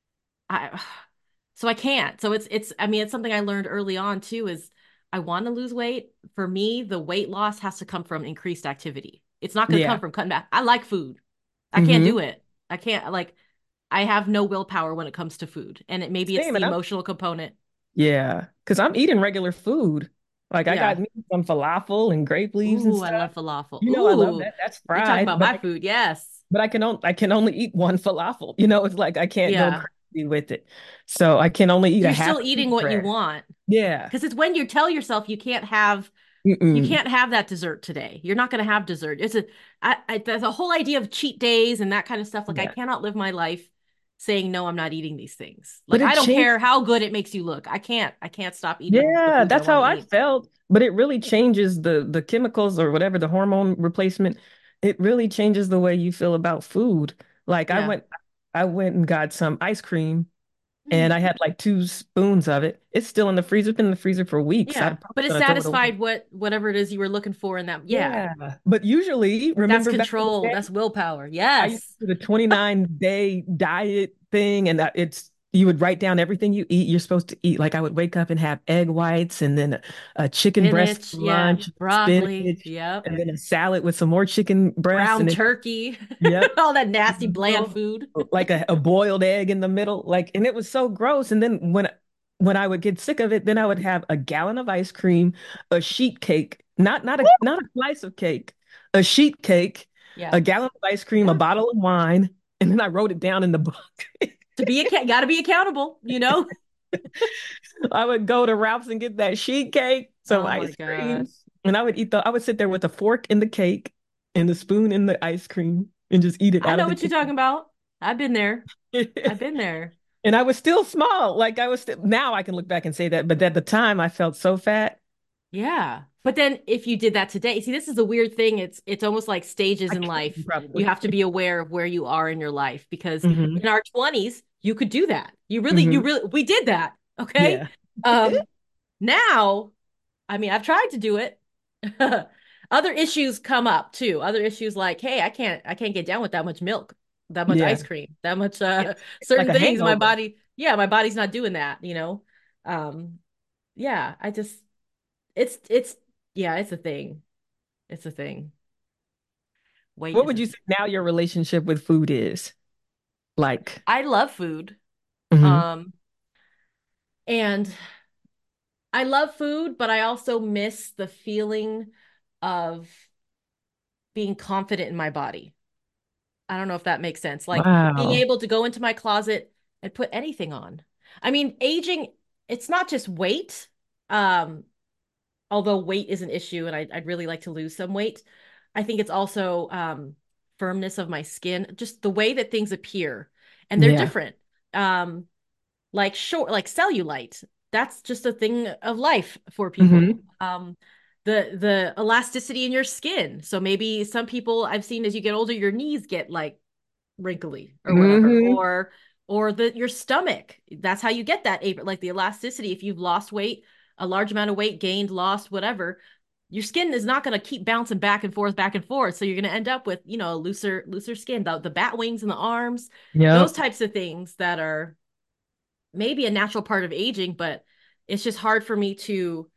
[SPEAKER 3] I so I can't. So it's it's I mean it's something I learned early on too is I want to lose weight. For me, the weight loss has to come from increased activity. It's not going to come
[SPEAKER 2] Yeah.
[SPEAKER 3] from cutting back. I like food. I can't
[SPEAKER 2] Hmm.
[SPEAKER 3] do it. I can't like I have no willpower when it comes to food. And it maybe it's
[SPEAKER 2] Same,
[SPEAKER 3] the
[SPEAKER 2] and I'm
[SPEAKER 3] emotional component.
[SPEAKER 2] yeah, because I'm eating regular food. Like I got
[SPEAKER 3] Yeah.
[SPEAKER 2] me some falafel and grape leaves and
[SPEAKER 3] Ooh, I
[SPEAKER 2] stuff.
[SPEAKER 3] love falafel.
[SPEAKER 2] You know, I love
[SPEAKER 3] Ooh,
[SPEAKER 2] that. That's
[SPEAKER 3] you're talking
[SPEAKER 2] fried,
[SPEAKER 3] about
[SPEAKER 2] but
[SPEAKER 3] my
[SPEAKER 2] I
[SPEAKER 3] food. Yes.
[SPEAKER 2] but I can only I can only eat one falafel. You know, it's like I can't go
[SPEAKER 3] Yeah.
[SPEAKER 2] crazy with it. So I can only eat a
[SPEAKER 3] You're
[SPEAKER 2] half
[SPEAKER 3] still
[SPEAKER 2] a
[SPEAKER 3] eating
[SPEAKER 2] pita
[SPEAKER 3] what you
[SPEAKER 2] bread.
[SPEAKER 3] want.
[SPEAKER 2] Yeah.
[SPEAKER 3] Because it's when you tell yourself you can't have you
[SPEAKER 2] Mm-mm.
[SPEAKER 3] can't have that dessert today. You're not going to have dessert. It's a I, I, there's a whole idea of cheat days and that kind of stuff. Like I
[SPEAKER 2] Yeah.
[SPEAKER 3] cannot live my life saying no, I'm not eating these things.
[SPEAKER 2] But
[SPEAKER 3] Like
[SPEAKER 2] it
[SPEAKER 3] I don't
[SPEAKER 2] changed.
[SPEAKER 3] care how good it makes you look. I can't. I can't stop eating the
[SPEAKER 2] Yeah,
[SPEAKER 3] foods I
[SPEAKER 2] that's
[SPEAKER 3] want
[SPEAKER 2] how
[SPEAKER 3] to
[SPEAKER 2] I
[SPEAKER 3] eat.
[SPEAKER 2] felt. But it really changes the the chemicals or whatever, the hormone replacement. It really changes the way you feel about food. Like I
[SPEAKER 3] Yeah.
[SPEAKER 2] went I went and got some ice cream
[SPEAKER 3] Mm.
[SPEAKER 2] and I had like two spoons of it. It's still in the freezer. It's been in the freezer for weeks. I'm
[SPEAKER 3] Yeah.
[SPEAKER 2] probably
[SPEAKER 3] But it
[SPEAKER 2] gonna throw it away.
[SPEAKER 3] satisfied what whatever it is you were looking for in that. Yeah.
[SPEAKER 2] Yeah. But usually,
[SPEAKER 3] That's
[SPEAKER 2] remember back in the
[SPEAKER 3] control.
[SPEAKER 2] day,
[SPEAKER 3] That's willpower.
[SPEAKER 2] I used
[SPEAKER 3] Yes.
[SPEAKER 2] to do the twenty-nine day diet thing, and that it's you would write down everything you eat. You're supposed to eat. Like I would wake up and have egg whites, and then a, a chicken breast
[SPEAKER 3] Spinach.
[SPEAKER 2] for
[SPEAKER 3] Yeah.
[SPEAKER 2] lunch,
[SPEAKER 3] Broccoli.
[SPEAKER 2] spinach,
[SPEAKER 3] Yep.
[SPEAKER 2] and then a salad with some more chicken breasts, and
[SPEAKER 3] Ground
[SPEAKER 2] then
[SPEAKER 3] turkey.
[SPEAKER 2] yep,
[SPEAKER 3] All that nasty
[SPEAKER 2] in the
[SPEAKER 3] bland
[SPEAKER 2] middle,
[SPEAKER 3] food.
[SPEAKER 2] like a, a boiled egg in the middle. Like, and it was so gross. And then when when I would get sick of it, then I would have a gallon of ice cream, a sheet cake, Not not a not a slice of cake, a sheet cake,
[SPEAKER 3] Yeah.
[SPEAKER 2] a gallon of ice cream, a
[SPEAKER 3] Yeah.
[SPEAKER 2] bottle of wine, and then I wrote it down in the book.
[SPEAKER 3] To be a got to be accountable, you know?
[SPEAKER 2] I would go to Ralph's and get that sheet cake, some
[SPEAKER 3] Oh my
[SPEAKER 2] ice
[SPEAKER 3] gosh.
[SPEAKER 2] cream, and I would eat the. I would sit there with a fork in the cake and the spoon in the ice cream and just eat it
[SPEAKER 3] I
[SPEAKER 2] out of
[SPEAKER 3] know
[SPEAKER 2] the
[SPEAKER 3] what you're talking
[SPEAKER 2] can.
[SPEAKER 3] about. I've been there. I've been there.
[SPEAKER 2] And I was still small. Like I was still, now I can look back and say that, but at the time I felt so fat.
[SPEAKER 3] Yeah. But then if you did that today, see, this is the weird thing. It's it's almost like stages
[SPEAKER 2] I
[SPEAKER 3] in
[SPEAKER 2] couldn't
[SPEAKER 3] life. You
[SPEAKER 2] probably.
[SPEAKER 3] have to be aware of where you are in your life because
[SPEAKER 2] Hmm.
[SPEAKER 3] in our twenties, you could do that. You really, you
[SPEAKER 2] Hmm.
[SPEAKER 3] really, we did that. Okay.
[SPEAKER 2] Yeah.
[SPEAKER 3] Um, now, I mean, I've tried to do it. Other issues come up too. Other issues like, hey, I can't, I can't get down with that much milk, that much
[SPEAKER 2] Yeah.
[SPEAKER 3] ice cream, that much
[SPEAKER 2] It's
[SPEAKER 3] uh
[SPEAKER 2] like
[SPEAKER 3] certain
[SPEAKER 2] a
[SPEAKER 3] things. My
[SPEAKER 2] hangover.
[SPEAKER 3] body, yeah, my body's not doing that, you know. Um, yeah, I just it's it's yeah, it's a thing. It's a thing. Weight
[SPEAKER 2] What
[SPEAKER 3] is
[SPEAKER 2] would
[SPEAKER 3] a
[SPEAKER 2] you say now your relationship with food is like?
[SPEAKER 3] I love food.
[SPEAKER 2] Hmm.
[SPEAKER 3] Um, and I love food, but I also miss the feeling of being confident in my body. I don't know if that makes sense. Like being
[SPEAKER 2] Wow.
[SPEAKER 3] able to go into my closet and put anything on. I mean, aging, it's not just weight. Um, although weight is an issue and I, I'd really like to lose some weight. I think it's also um, firmness of my skin, just the way that things appear, and they're
[SPEAKER 2] Yeah.
[SPEAKER 3] different. Um, like short, like cellulite, that's just a thing of life for people.
[SPEAKER 2] Hmm.
[SPEAKER 3] Um, the the elasticity in your skin. So maybe some people I've seen as you get older, your knees get like wrinkly or whatever,
[SPEAKER 2] Hmm.
[SPEAKER 3] or or the your stomach. That's how you get that like the elasticity. If you've lost weight, a large amount of weight gained, lost, whatever, your skin is not going to keep bouncing back and forth, back and forth. So you're going to end up with, you know, a looser, looser skin, the, the bat wings in the arms, those
[SPEAKER 2] Yep.
[SPEAKER 3] types of things that are maybe a natural part of aging, but it's just hard for me to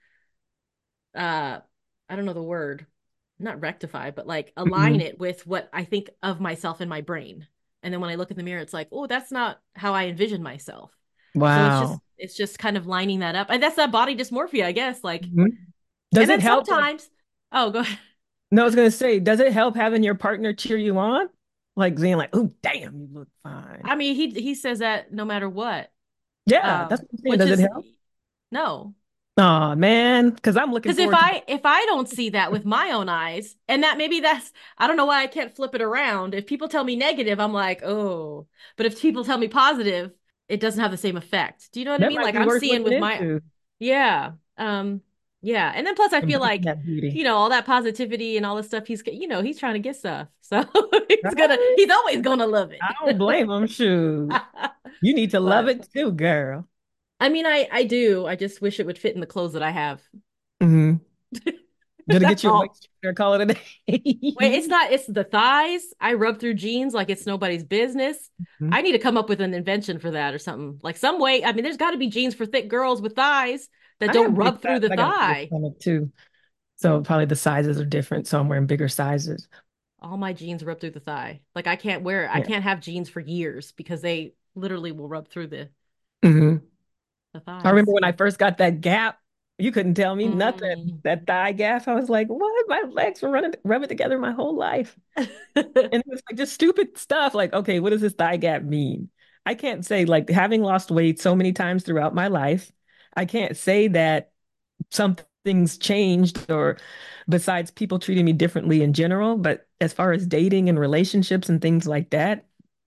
[SPEAKER 3] uh I don't know the word, not rectify, but like align
[SPEAKER 2] Hmm.
[SPEAKER 3] it with what I think of myself in my brain. And then when I look in the mirror, it's like, oh, that's not how I envision myself. So it's just
[SPEAKER 2] Wow.
[SPEAKER 3] it's just kind of lining that up. And that's that body dysmorphia, I guess. Like,
[SPEAKER 2] Mhm.
[SPEAKER 3] and
[SPEAKER 2] Does it
[SPEAKER 3] then
[SPEAKER 2] help? Like,
[SPEAKER 3] sometimes, oh, go ahead.
[SPEAKER 2] no, I was gonna say, does it help having your partner cheer you on? Like being like, oh, damn, you look fine.
[SPEAKER 3] I mean, he he says that no matter what.
[SPEAKER 2] Yeah, that's
[SPEAKER 3] Um,
[SPEAKER 2] what I'm saying.
[SPEAKER 3] which
[SPEAKER 2] Does it
[SPEAKER 3] is
[SPEAKER 2] help?
[SPEAKER 3] no.
[SPEAKER 2] Oh man, because I'm looking
[SPEAKER 3] Because if
[SPEAKER 2] forward to.
[SPEAKER 3] I if I don't see that with my own eyes, and that maybe that's I don't know why I can't flip it around. If people tell me negative, I'm like, oh. But if people tell me positive, it doesn't have the same effect. Do you know what I
[SPEAKER 2] That
[SPEAKER 3] mean?
[SPEAKER 2] might
[SPEAKER 3] Like
[SPEAKER 2] be
[SPEAKER 3] I'm
[SPEAKER 2] worth
[SPEAKER 3] seeing
[SPEAKER 2] looking
[SPEAKER 3] with my
[SPEAKER 2] into.
[SPEAKER 3] yeah. Um yeah. And then plus I feel
[SPEAKER 2] Embracing
[SPEAKER 3] like,
[SPEAKER 2] that beauty.
[SPEAKER 3] you know, all that positivity and all this stuff he's you know, he's trying to get stuff. So he's gonna
[SPEAKER 2] Right?
[SPEAKER 3] he's always gonna love
[SPEAKER 2] I don't
[SPEAKER 3] it.
[SPEAKER 2] blame him. Shoot, you need to love
[SPEAKER 3] But
[SPEAKER 2] it too, girl.
[SPEAKER 3] I mean I I do. I just wish it would fit in the clothes that I have.
[SPEAKER 2] Hmm. Gonna get
[SPEAKER 3] That's
[SPEAKER 2] you a waist
[SPEAKER 3] all.
[SPEAKER 2] trainer, call it a
[SPEAKER 3] Wait, it's
[SPEAKER 2] day.
[SPEAKER 3] not, it's the thighs. I rub through jeans like it's nobody's business. I
[SPEAKER 2] Mhm.
[SPEAKER 3] need to come up with an invention for that or something. Like some way, I mean, there's got to be jeans for thick girls with thighs that
[SPEAKER 2] I
[SPEAKER 3] don't
[SPEAKER 2] have big
[SPEAKER 3] rub
[SPEAKER 2] thighs,
[SPEAKER 3] through the
[SPEAKER 2] but I got a bigger
[SPEAKER 3] thigh.
[SPEAKER 2] stomach too. So probably the sizes are different. So I'm wearing bigger sizes.
[SPEAKER 3] All my jeans rub through the thigh. Like I can't wear, I
[SPEAKER 2] Yeah.
[SPEAKER 3] can't have jeans for years because they literally will rub through the
[SPEAKER 2] Hmm.
[SPEAKER 3] the
[SPEAKER 2] I remember
[SPEAKER 3] thighs.
[SPEAKER 2] when I first got that gap, you couldn't tell me nothing.
[SPEAKER 3] Mm.
[SPEAKER 2] That thigh gap, I was like, what? My legs were running, rubbing together my whole life. And it was like just stupid stuff. Like, okay, what does this thigh gap mean? I can't say like having lost weight so many times throughout my life, I can't say that something's changed or besides people treating me differently in general. But as far as dating and relationships and things like that,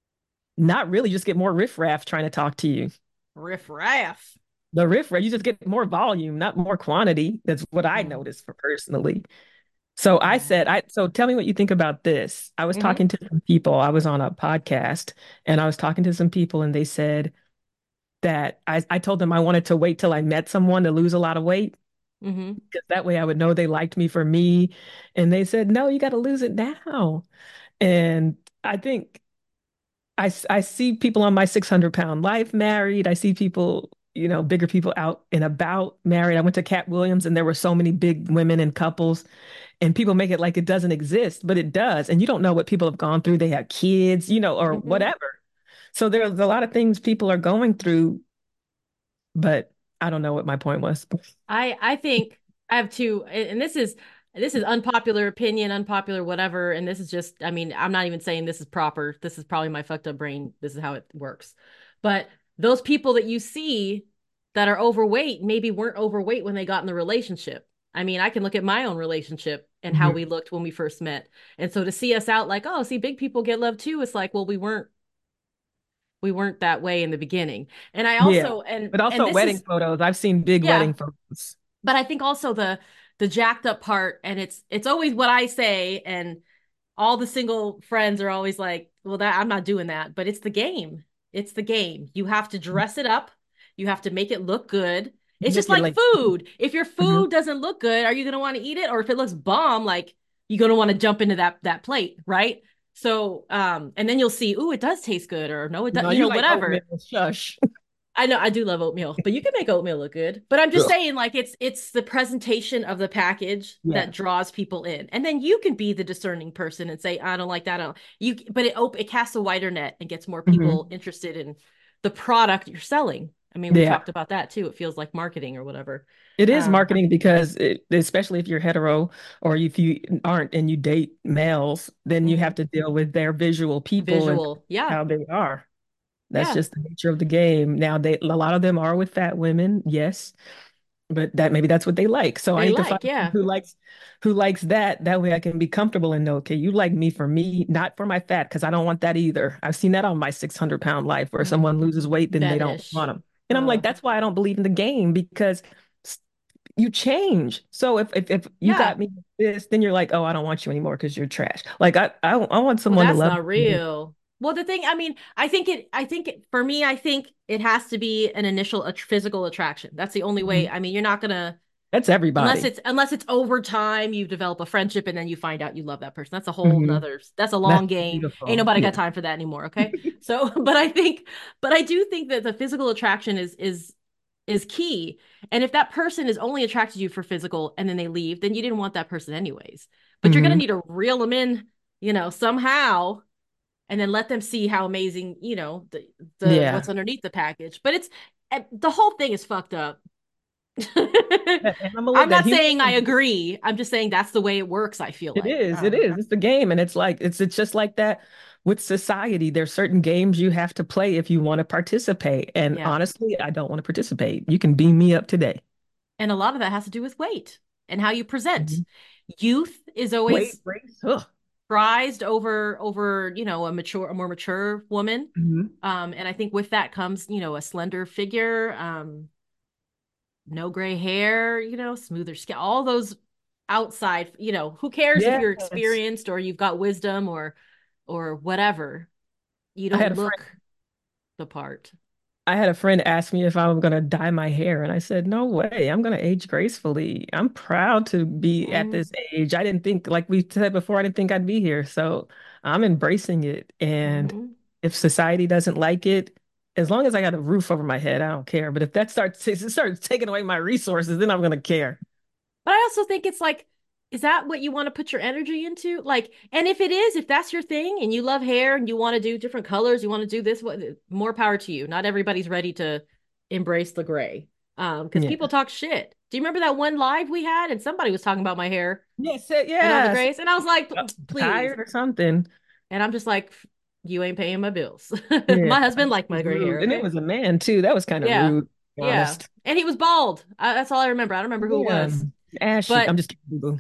[SPEAKER 2] not really. Just get more riffraff trying to talk to you.
[SPEAKER 3] Riff raff.
[SPEAKER 2] The riffraff, you just get more volume, not more quantity. That's what I
[SPEAKER 3] Mm.
[SPEAKER 2] noticed for personally. So I
[SPEAKER 3] Yeah.
[SPEAKER 2] said, I so tell me what you think about this. I was
[SPEAKER 3] Mm-hmm.
[SPEAKER 2] talking to some people. I was on a podcast and I was talking to some people and they said that I, I told them I wanted to wait till I met someone to lose a lot of weight
[SPEAKER 3] Mm-hmm.
[SPEAKER 2] because that way I would know they liked me for me. And they said, no, you got to lose it now. And I think I, s- I see people on my six hundred pound life married. I see people, you know, bigger people out and about married. I went to Cat Williams and there were so many big women and couples, and people make it like it doesn't exist, but it does. And you don't know what people have gone through. They have kids, you know, or
[SPEAKER 3] Mm-hmm.
[SPEAKER 2] whatever. So there's a lot of things people are going through, but I don't know what my point was.
[SPEAKER 3] I I think I have two, and this is this is unpopular opinion, unpopular whatever, and this is just, I mean, I'm not even saying this is proper. This is probably my fucked up brain. This is how it works. But those people that you see that are overweight maybe weren't overweight when they got in the relationship. I mean, I can look at my own relationship and how
[SPEAKER 2] Mhm.
[SPEAKER 3] we looked when we first met. And so to see us out like, oh, see, big people get love too, it's like, well, we weren't we weren't that way in the beginning. And I
[SPEAKER 2] Yeah.
[SPEAKER 3] also and
[SPEAKER 2] But
[SPEAKER 3] and
[SPEAKER 2] also
[SPEAKER 3] this
[SPEAKER 2] wedding
[SPEAKER 3] is
[SPEAKER 2] photos. I've seen big
[SPEAKER 3] yeah,
[SPEAKER 2] wedding photos.
[SPEAKER 3] but I think also the the jacked up part, and it's it's always what I say, and all the single friends are always like, well, that I'm not doing that, but it's the game. It's the game. You have to dress it up. You have to make it look good. It's just
[SPEAKER 2] Make it
[SPEAKER 3] like
[SPEAKER 2] like,
[SPEAKER 3] food. If your
[SPEAKER 2] mhm.
[SPEAKER 3] food doesn't look good, are you going to want to eat it? Or if it looks bomb, like you're going to want to jump into that that plate, right? So, um, and then you'll see, ooh, it does taste good, or no, it does,
[SPEAKER 2] No,
[SPEAKER 3] you
[SPEAKER 2] you
[SPEAKER 3] know,
[SPEAKER 2] like oatmeal.
[SPEAKER 3] whatever.
[SPEAKER 2] Shush.
[SPEAKER 3] I know I do love oatmeal, but you can make oatmeal look good. But I'm just
[SPEAKER 2] Ugh.
[SPEAKER 3] saying, like it's it's the presentation of the package
[SPEAKER 2] Yeah.
[SPEAKER 3] that draws people in, and then you can be the discerning person and say, I don't like that. I don't. You, but it op- it casts a wider net and gets more people
[SPEAKER 2] Hmm.
[SPEAKER 3] interested in the product you're selling. I mean, we
[SPEAKER 2] Yeah.
[SPEAKER 3] talked about that too. It feels like marketing or whatever.
[SPEAKER 2] It is
[SPEAKER 3] Um,
[SPEAKER 2] marketing because it, especially if you're hetero or if you aren't and you date males, then you have
[SPEAKER 3] mhm.
[SPEAKER 2] to deal with their visual people and
[SPEAKER 3] Visual, yeah,
[SPEAKER 2] how they are. That's
[SPEAKER 3] yeah,
[SPEAKER 2] just the nature of the game. Now they a lot of them are with fat women, yes, but that maybe that's what they like. So I
[SPEAKER 3] they
[SPEAKER 2] need to find
[SPEAKER 3] like, yeah,
[SPEAKER 2] who likes who likes that. That way I can be comfortable and know, okay, you like me for me, not for my fat, because I don't want that either. I've seen that on my six hundred pound life where
[SPEAKER 3] mm,
[SPEAKER 2] someone loses weight, then they don't want
[SPEAKER 3] fetish.
[SPEAKER 2] them. And I'm like,
[SPEAKER 3] Uh,
[SPEAKER 2] that's why I don't believe in the game because s- you change. So if if, if you
[SPEAKER 3] yeah.
[SPEAKER 2] got me this, then you're like, oh, I don't want you anymore because you're trash. Like I, I I want
[SPEAKER 3] Well,
[SPEAKER 2] someone to
[SPEAKER 3] that's
[SPEAKER 2] love
[SPEAKER 3] not
[SPEAKER 2] me.
[SPEAKER 3] real. Well, the thing, I mean, I think it, I think it, for me, I think it has to be an initial att physical attraction. That's the only way.
[SPEAKER 2] Mhm.
[SPEAKER 3] I mean, you're not gonna,
[SPEAKER 2] That's
[SPEAKER 3] unless
[SPEAKER 2] everybody.
[SPEAKER 3] it's, unless it's over time, you develop a friendship and then you find out you love that person. That's a whole
[SPEAKER 2] Hmm.
[SPEAKER 3] nother, that's a long
[SPEAKER 2] That's
[SPEAKER 3] game. Ain't
[SPEAKER 2] beautiful.
[SPEAKER 3] nobody
[SPEAKER 2] Yeah.
[SPEAKER 3] got time for that anymore. Okay. So, but I think, but I do think that the physical attraction is, is, is key. And if that person is only attracted to you for physical and then they leave, then you didn't want that person anyways. But you're gonna
[SPEAKER 2] Hmm.
[SPEAKER 3] need to reel them in, you know, somehow, and then let them see how amazing, you know, the the
[SPEAKER 2] Yeah.
[SPEAKER 3] what's underneath the package. But it's eh, the whole thing is fucked up.
[SPEAKER 2] And I'm gonna
[SPEAKER 3] I'm
[SPEAKER 2] live that
[SPEAKER 3] not
[SPEAKER 2] human.
[SPEAKER 3] saying I agree. I'm just saying that's the way it works, I feel
[SPEAKER 2] It
[SPEAKER 3] like.
[SPEAKER 2] is. It
[SPEAKER 3] Um,
[SPEAKER 2] is. It's the game, and it's like it's it's just like that with society. There's certain games you have to play if you want to participate. And
[SPEAKER 3] yeah.
[SPEAKER 2] honestly, I don't want to participate. You can beam me up today.
[SPEAKER 3] And a lot of that has to do with weight and how you present.
[SPEAKER 2] Mhm.
[SPEAKER 3] Youth is
[SPEAKER 2] Weight
[SPEAKER 3] always
[SPEAKER 2] race. Ugh.
[SPEAKER 3] prized over over, you know, a mature, a more mature woman.
[SPEAKER 2] Mhm.
[SPEAKER 3] Um, and I think with that comes, you know, a slender figure, um, no gray hair, you know, smoother skin, all those outside, you know, who cares if you're
[SPEAKER 2] Yes.
[SPEAKER 3] experienced or you've got wisdom or or whatever. You
[SPEAKER 2] I had
[SPEAKER 3] don't
[SPEAKER 2] a friend.
[SPEAKER 3] look the part.
[SPEAKER 2] I had a friend ask me if I was going to dye my hair, and I said, "No way. I'm going to age gracefully. I'm proud to be at
[SPEAKER 3] Mm,
[SPEAKER 2] this age. I didn't think, like we said before, I didn't think I'd be here. So I'm embracing it. And
[SPEAKER 3] mm.
[SPEAKER 2] if society doesn't like it, as long as I got a roof over my head, I don't care. But if that starts it starts taking away my resources, then I'm going to care."
[SPEAKER 3] But I also think it's like, is that what you want to put your energy into? Like, and if it is, if that's your thing and you love hair and you want to do different colors, you want to do this, what more power to you. Not everybody's ready to embrace the gray. Um, because
[SPEAKER 2] Yeah.
[SPEAKER 3] people talk shit. Do you remember that one live we had and somebody was talking about my hair
[SPEAKER 2] Yes. uh,
[SPEAKER 3] and all the
[SPEAKER 2] Yes.
[SPEAKER 3] grays? And I was like,
[SPEAKER 2] Uh,
[SPEAKER 3] please.
[SPEAKER 2] Tired or something.
[SPEAKER 3] And I'm just like, you ain't paying my bills.
[SPEAKER 2] Yeah.
[SPEAKER 3] My husband liked my
[SPEAKER 2] It's
[SPEAKER 3] gray hair,
[SPEAKER 2] rude. And it
[SPEAKER 3] okay?
[SPEAKER 2] was a man too. That was kind of
[SPEAKER 3] Yeah.
[SPEAKER 2] rude, to be
[SPEAKER 3] Yeah.
[SPEAKER 2] honest.
[SPEAKER 3] And he was bald. I, that's all I remember. I don't remember who it
[SPEAKER 2] Yeah.
[SPEAKER 3] was.
[SPEAKER 2] Ashy.
[SPEAKER 3] But
[SPEAKER 2] I'm just kidding, boo.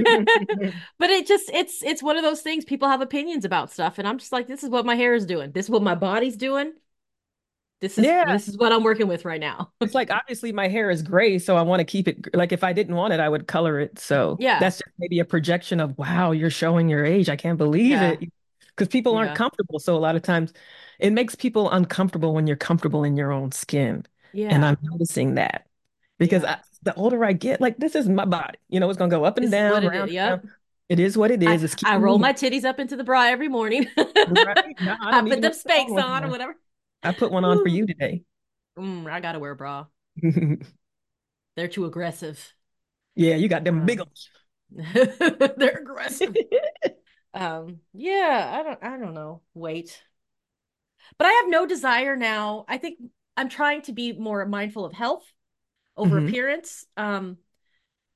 [SPEAKER 3] but it just it's it's one of those things, people have opinions about stuff and I'm just like, this is what my hair is doing. This is what my body's doing. This is
[SPEAKER 2] Yeah.
[SPEAKER 3] this is what I'm working with right now.
[SPEAKER 2] It's like obviously my hair is gray, so I want to keep it. Like if I didn't want it, I would color it. So
[SPEAKER 3] Yeah.
[SPEAKER 2] that's just maybe a projection of, wow, you're showing your age. I can't believe
[SPEAKER 3] Yeah.
[SPEAKER 2] it. Because people aren't
[SPEAKER 3] Yeah.
[SPEAKER 2] comfortable. So a lot of times it makes people uncomfortable when you're comfortable in your own skin. And I'm
[SPEAKER 3] Yeah.
[SPEAKER 2] noticing that because
[SPEAKER 3] Yeah.
[SPEAKER 2] I, the older I get, like this is my body. You know, it's gonna go up and
[SPEAKER 3] This is what
[SPEAKER 2] down,
[SPEAKER 3] it is.
[SPEAKER 2] round and
[SPEAKER 3] Yep.
[SPEAKER 2] down. It is what it
[SPEAKER 3] I
[SPEAKER 2] is. It's
[SPEAKER 3] I
[SPEAKER 2] keeping
[SPEAKER 3] roll
[SPEAKER 2] me
[SPEAKER 3] my titties up into the bra every morning.
[SPEAKER 2] right. No, I
[SPEAKER 3] I
[SPEAKER 2] don't
[SPEAKER 3] put
[SPEAKER 2] even know
[SPEAKER 3] them
[SPEAKER 2] what's wrong
[SPEAKER 3] Spanx
[SPEAKER 2] with
[SPEAKER 3] on or
[SPEAKER 2] mine.
[SPEAKER 3] whatever.
[SPEAKER 2] I put one on for
[SPEAKER 3] Woo.
[SPEAKER 2] you today.
[SPEAKER 3] Mm, I gotta wear a bra. They're too aggressive.
[SPEAKER 2] Yeah, you got them big
[SPEAKER 3] Um,
[SPEAKER 2] ones.
[SPEAKER 3] they're aggressive. Um, yeah, I don't I don't know. Wait. But I have no desire now. I think I'm trying to be more mindful of health over
[SPEAKER 2] Hmm.
[SPEAKER 3] appearance. Um,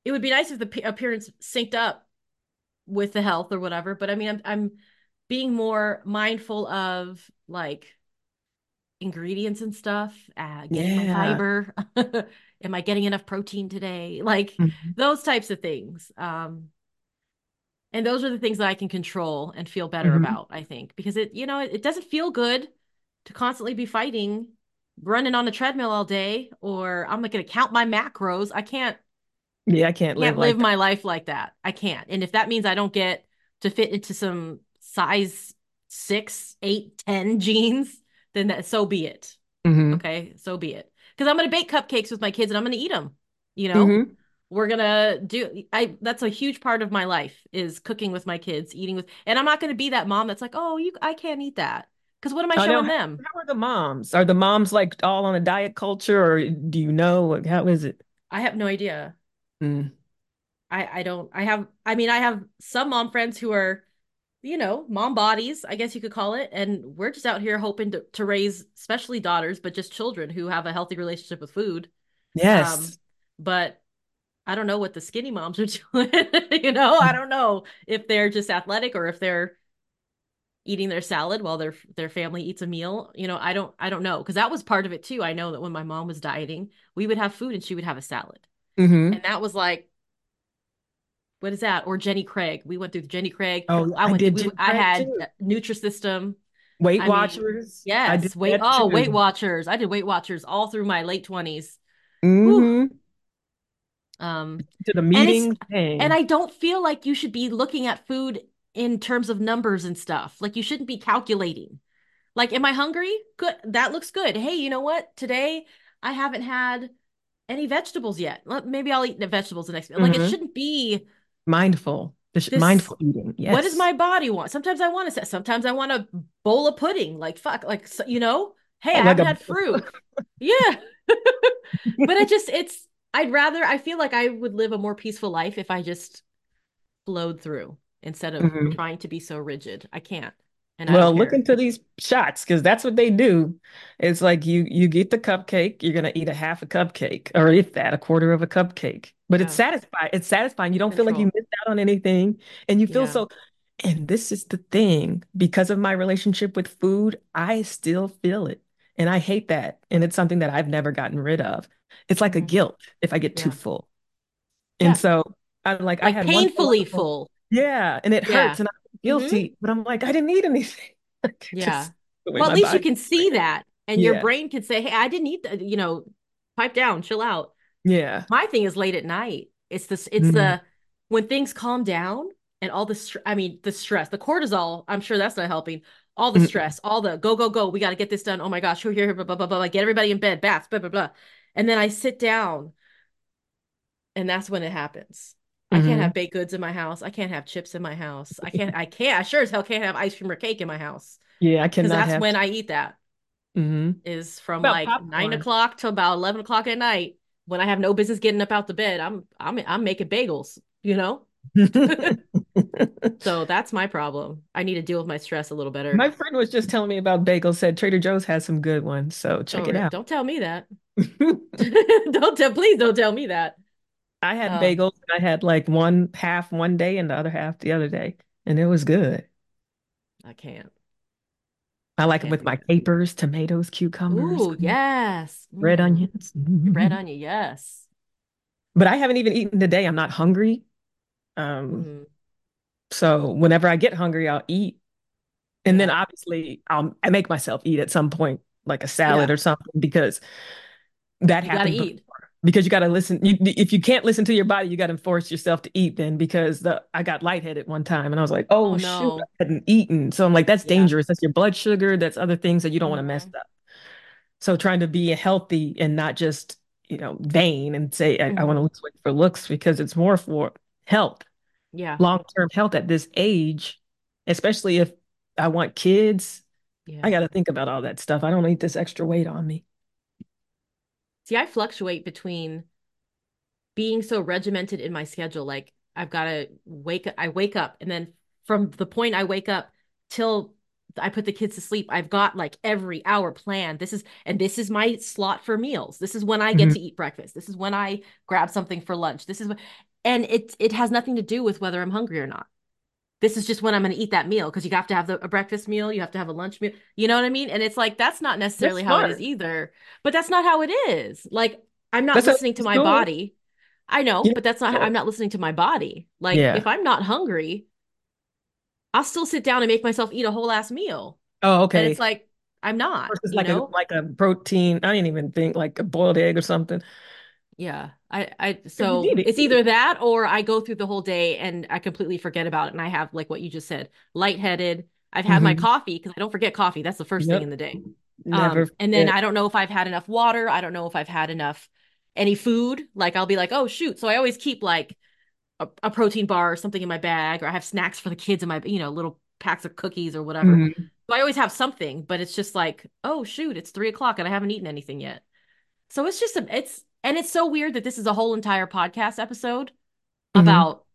[SPEAKER 3] it would be nice if the p- appearance synced up with the health or whatever. But I mean, I'm I'm being more mindful of like ingredients and stuff, uh, getting my
[SPEAKER 2] Yeah.
[SPEAKER 3] fiber. Am I getting enough protein today? Like
[SPEAKER 2] Mhm.
[SPEAKER 3] those types of things. Um, and those are the things that I can control and feel better
[SPEAKER 2] Mhm.
[SPEAKER 3] about, I think, because it, you know, it, it doesn't feel good to constantly be fighting, running on the treadmill all day, or I'm not going to count my macros. I can't
[SPEAKER 2] Yeah, I can't live
[SPEAKER 3] can't
[SPEAKER 2] like
[SPEAKER 3] live
[SPEAKER 2] that.
[SPEAKER 3] my life like that. I can't. And if that means I don't get to fit into some size six, eight, ten jeans, then that so be it.
[SPEAKER 2] Hmm.
[SPEAKER 3] Okay, so be it. Because I'm gonna bake cupcakes with my kids and I'm gonna eat them. You know,
[SPEAKER 2] Hmm.
[SPEAKER 3] we're gonna do. I that's a huge part of my life is cooking with my kids, eating with, and I'm not gonna be that mom that's like, oh, you, I can't eat that. Because what am I
[SPEAKER 2] I know.
[SPEAKER 3] showing
[SPEAKER 2] How,
[SPEAKER 3] them?
[SPEAKER 2] how are the moms? Are the moms like all on a diet culture, or do you know like, how is it?
[SPEAKER 3] I have no idea.
[SPEAKER 2] Mm.
[SPEAKER 3] I I don't. I have. I mean, I have some mom friends who are, you know, mom bodies, I guess you could call it. And we're just out here hoping to, to raise, especially daughters, but just children who have a healthy relationship with food. Um,
[SPEAKER 2] Yes.
[SPEAKER 3] but I don't know what the skinny moms are doing. You know, I don't know if they're just athletic or if they're eating their salad while their their family eats a meal. You know, I don't I don't know because that was part of it too. I know that when my mom was dieting, we would have food and she would have a salad. And
[SPEAKER 2] Hmm.
[SPEAKER 3] that was like, what is that? Or Jenny Craig. We went through Jenny Craig.
[SPEAKER 2] Oh,
[SPEAKER 3] I
[SPEAKER 2] I
[SPEAKER 3] went through
[SPEAKER 2] did
[SPEAKER 3] we
[SPEAKER 2] Jenny
[SPEAKER 3] I
[SPEAKER 2] Craig
[SPEAKER 3] had
[SPEAKER 2] too.
[SPEAKER 3] Nutrisystem.
[SPEAKER 2] Weight
[SPEAKER 3] I mean,
[SPEAKER 2] Watchers. I did
[SPEAKER 3] yes, wait.
[SPEAKER 2] that
[SPEAKER 3] Oh, Weight
[SPEAKER 2] too.
[SPEAKER 3] Watchers. I did Weight Watchers all through my late twenties. Whew.
[SPEAKER 2] Hmm.
[SPEAKER 3] Um,
[SPEAKER 2] To the
[SPEAKER 3] and it's
[SPEAKER 2] meetings.
[SPEAKER 3] and
[SPEAKER 2] Dang.
[SPEAKER 3] I don't feel like you should be looking at food in terms of numbers and stuff. Like you shouldn't be calculating. Like, am I hungry? Good. That looks good. Hey, you know what? Today I haven't had any vegetables yet. Maybe I'll eat the vegetables the next meal. Like it
[SPEAKER 2] Hmm.
[SPEAKER 3] shouldn't be
[SPEAKER 2] Mindful. This
[SPEAKER 3] this.
[SPEAKER 2] mindful eating.
[SPEAKER 3] What does
[SPEAKER 2] Yes.
[SPEAKER 3] my body want? Sometimes I want to. Sometimes I want a bowl of pudding. Like fuck. Like you know. Hey, I
[SPEAKER 2] Like
[SPEAKER 3] haven't
[SPEAKER 2] a
[SPEAKER 3] had fruit. Yeah. But I just, it's, I'd rather, I feel like I would live a more peaceful life if I just flowed through instead of
[SPEAKER 2] Mhm.
[SPEAKER 3] trying to be so rigid. I can't. And I don't
[SPEAKER 2] Well, look
[SPEAKER 3] care.
[SPEAKER 2] into these shots because that's what they do. It's like you you get the cupcake, you're gonna eat a half a cupcake, or if that, a quarter of a cupcake. But it's
[SPEAKER 3] Yeah.
[SPEAKER 2] satisfying. It's satisfying. You don't feel like you
[SPEAKER 3] Control.
[SPEAKER 2] missed out on anything, and you feel
[SPEAKER 3] Yeah.
[SPEAKER 2] so. And this is the thing, because of my relationship with food, I still feel it, and I hate that. And it's something that I've never gotten rid of. It's like a
[SPEAKER 3] Hmm.
[SPEAKER 2] guilt if I get too
[SPEAKER 3] Yeah.
[SPEAKER 2] full. And
[SPEAKER 3] Yeah.
[SPEAKER 2] so I'm like, I
[SPEAKER 3] Like
[SPEAKER 2] had one
[SPEAKER 3] painfully
[SPEAKER 2] falafel.
[SPEAKER 3] full.
[SPEAKER 2] Yeah, and it hurts,
[SPEAKER 3] Yeah.
[SPEAKER 2] and I'm
[SPEAKER 3] Hmm.
[SPEAKER 2] guilty, but I'm like, I didn't eat anything.
[SPEAKER 3] Yeah.
[SPEAKER 2] Just the way
[SPEAKER 3] Well, at
[SPEAKER 2] my
[SPEAKER 3] least you
[SPEAKER 2] body.
[SPEAKER 3] can see that and your
[SPEAKER 2] Yeah,
[SPEAKER 3] brain can say, hey, I didn't eat that, you know, pipe down, chill out.
[SPEAKER 2] yeah.
[SPEAKER 3] My thing is late at night. It's this, it's
[SPEAKER 2] Mm.
[SPEAKER 3] the, when things calm down and all the, str- I mean, the stress, the cortisol, I'm sure that's not helping. All the
[SPEAKER 2] Mm-mm.
[SPEAKER 3] stress, all the go, go, go. We got to get this done. Oh my gosh, who here, blah, blah, blah, blah. Get everybody in bed, baths, blah, blah, blah. And then I sit down and that's when it happens. I can't
[SPEAKER 2] Hmm.
[SPEAKER 3] have baked goods in my house. I can't have chips in my house. I can't, I can't, I sure as hell can't have ice cream or cake in my house
[SPEAKER 2] Yeah, I
[SPEAKER 3] because
[SPEAKER 2] cannot
[SPEAKER 3] that's
[SPEAKER 2] have.
[SPEAKER 3] when I eat that
[SPEAKER 2] Hmm.
[SPEAKER 3] is from
[SPEAKER 2] About
[SPEAKER 3] like nine
[SPEAKER 2] popcorn.
[SPEAKER 3] o'clock to about eleven o'clock at night when I have no business getting up out the bed. I'm I'm I'm making bagels, you know? So that's my problem. I need to deal with my stress a little better.
[SPEAKER 2] My friend was just telling me about bagels, said Trader Joe's has some good ones, so check
[SPEAKER 3] Oh,
[SPEAKER 2] it
[SPEAKER 3] re-
[SPEAKER 2] out.
[SPEAKER 3] don't tell me that. Don't tell, please don't tell me that.
[SPEAKER 2] I had
[SPEAKER 3] Oh,
[SPEAKER 2] bagels and I had like one half one day and the other half the other day, and it was good.
[SPEAKER 3] I can't.
[SPEAKER 2] I
[SPEAKER 3] I
[SPEAKER 2] like it
[SPEAKER 3] can't
[SPEAKER 2] with
[SPEAKER 3] do
[SPEAKER 2] my
[SPEAKER 3] it.
[SPEAKER 2] capers, tomatoes, cucumbers,
[SPEAKER 3] Ooh, yes.
[SPEAKER 2] red
[SPEAKER 3] Mm.
[SPEAKER 2] onions.
[SPEAKER 3] Red onion, yes.
[SPEAKER 2] But I haven't even eaten today. I'm not hungry. Um,
[SPEAKER 3] Mm.
[SPEAKER 2] so whenever I get hungry, I'll eat. And then
[SPEAKER 3] Yeah.
[SPEAKER 2] obviously I'll I make myself eat at some point, like a salad
[SPEAKER 3] Yeah.
[SPEAKER 2] or something, because that
[SPEAKER 3] You got to
[SPEAKER 2] happened before.
[SPEAKER 3] eat.
[SPEAKER 2] Because you got to listen. You, if you can't listen to your body, you got to force yourself to eat then because the I got lightheaded one time and I was like,
[SPEAKER 3] Oh
[SPEAKER 2] oh shoot, I
[SPEAKER 3] no.
[SPEAKER 2] hadn't eaten. So I'm like, that's
[SPEAKER 3] Yeah.
[SPEAKER 2] dangerous. That's your blood sugar. That's other things that you don't want to mess
[SPEAKER 3] Hmm.
[SPEAKER 2] up. So trying to be healthy and not just, you know, vain and say I, I want to
[SPEAKER 3] Hmm.
[SPEAKER 2] lose weight for looks because it's more for health,
[SPEAKER 3] Yeah.
[SPEAKER 2] long-term health at this age, especially if I want kids. I
[SPEAKER 3] Yeah.
[SPEAKER 2] got to think about all that stuff. I don't need this extra weight on me.
[SPEAKER 3] See, I fluctuate between being so regimented in my schedule. Like I've got to wake up, I wake up, and then from the point I wake up till I put the kids to sleep, I've got like every hour planned. This is, and this is my slot for meals. This is when I get
[SPEAKER 2] Mhm.
[SPEAKER 3] to eat breakfast. This is when I grab something for lunch. This is, and it it has nothing to do with whether I'm hungry or not. This is just when I'm going to eat that meal because you have to have the, a breakfast meal, you have to have a lunch meal. You know what I mean? And it's like that's not
[SPEAKER 2] That's
[SPEAKER 3] necessarily how it is
[SPEAKER 2] smart.
[SPEAKER 3] either. But that's not how it is. Like I'm not
[SPEAKER 2] That's how
[SPEAKER 3] listening to
[SPEAKER 2] it's
[SPEAKER 3] my
[SPEAKER 2] doing.
[SPEAKER 3] body. I know,
[SPEAKER 2] Yeah.
[SPEAKER 3] but that's not, I'm not listening to my body. Like
[SPEAKER 2] Yeah.
[SPEAKER 3] if I'm not hungry, I'll still sit down and make myself eat a whole ass meal.
[SPEAKER 2] Oh,
[SPEAKER 3] And it's
[SPEAKER 2] okay.
[SPEAKER 3] like I'm not,
[SPEAKER 2] Versus
[SPEAKER 3] you
[SPEAKER 2] like a
[SPEAKER 3] know?
[SPEAKER 2] like a protein. I didn't even think like a boiled egg or something.
[SPEAKER 3] Yeah. I I
[SPEAKER 2] You
[SPEAKER 3] so
[SPEAKER 2] need to
[SPEAKER 3] it's
[SPEAKER 2] eat.
[SPEAKER 3] either that or I go through the whole day and I completely forget about it and I have like what you just said, lightheaded. I've had my
[SPEAKER 2] Hmm.
[SPEAKER 3] coffee because I don't forget coffee. That's the first thing in
[SPEAKER 2] Yep.
[SPEAKER 3] the day.
[SPEAKER 2] Never
[SPEAKER 3] Um, and then
[SPEAKER 2] forget.
[SPEAKER 3] I don't know if I've had enough water. I don't know if I've had enough any food. Like I'll be like, oh shoot. So I always keep like a, a protein bar or something in my bag, or I have snacks for the kids in my, you know, little packs of cookies or whatever.
[SPEAKER 2] Mhm.
[SPEAKER 3] So I always have something, but it's just like, oh shoot, it's three o'clock and I haven't eaten anything yet. So it's just a, it's, and it's so weird that this is a whole entire podcast episode
[SPEAKER 2] Mhm.
[SPEAKER 3] about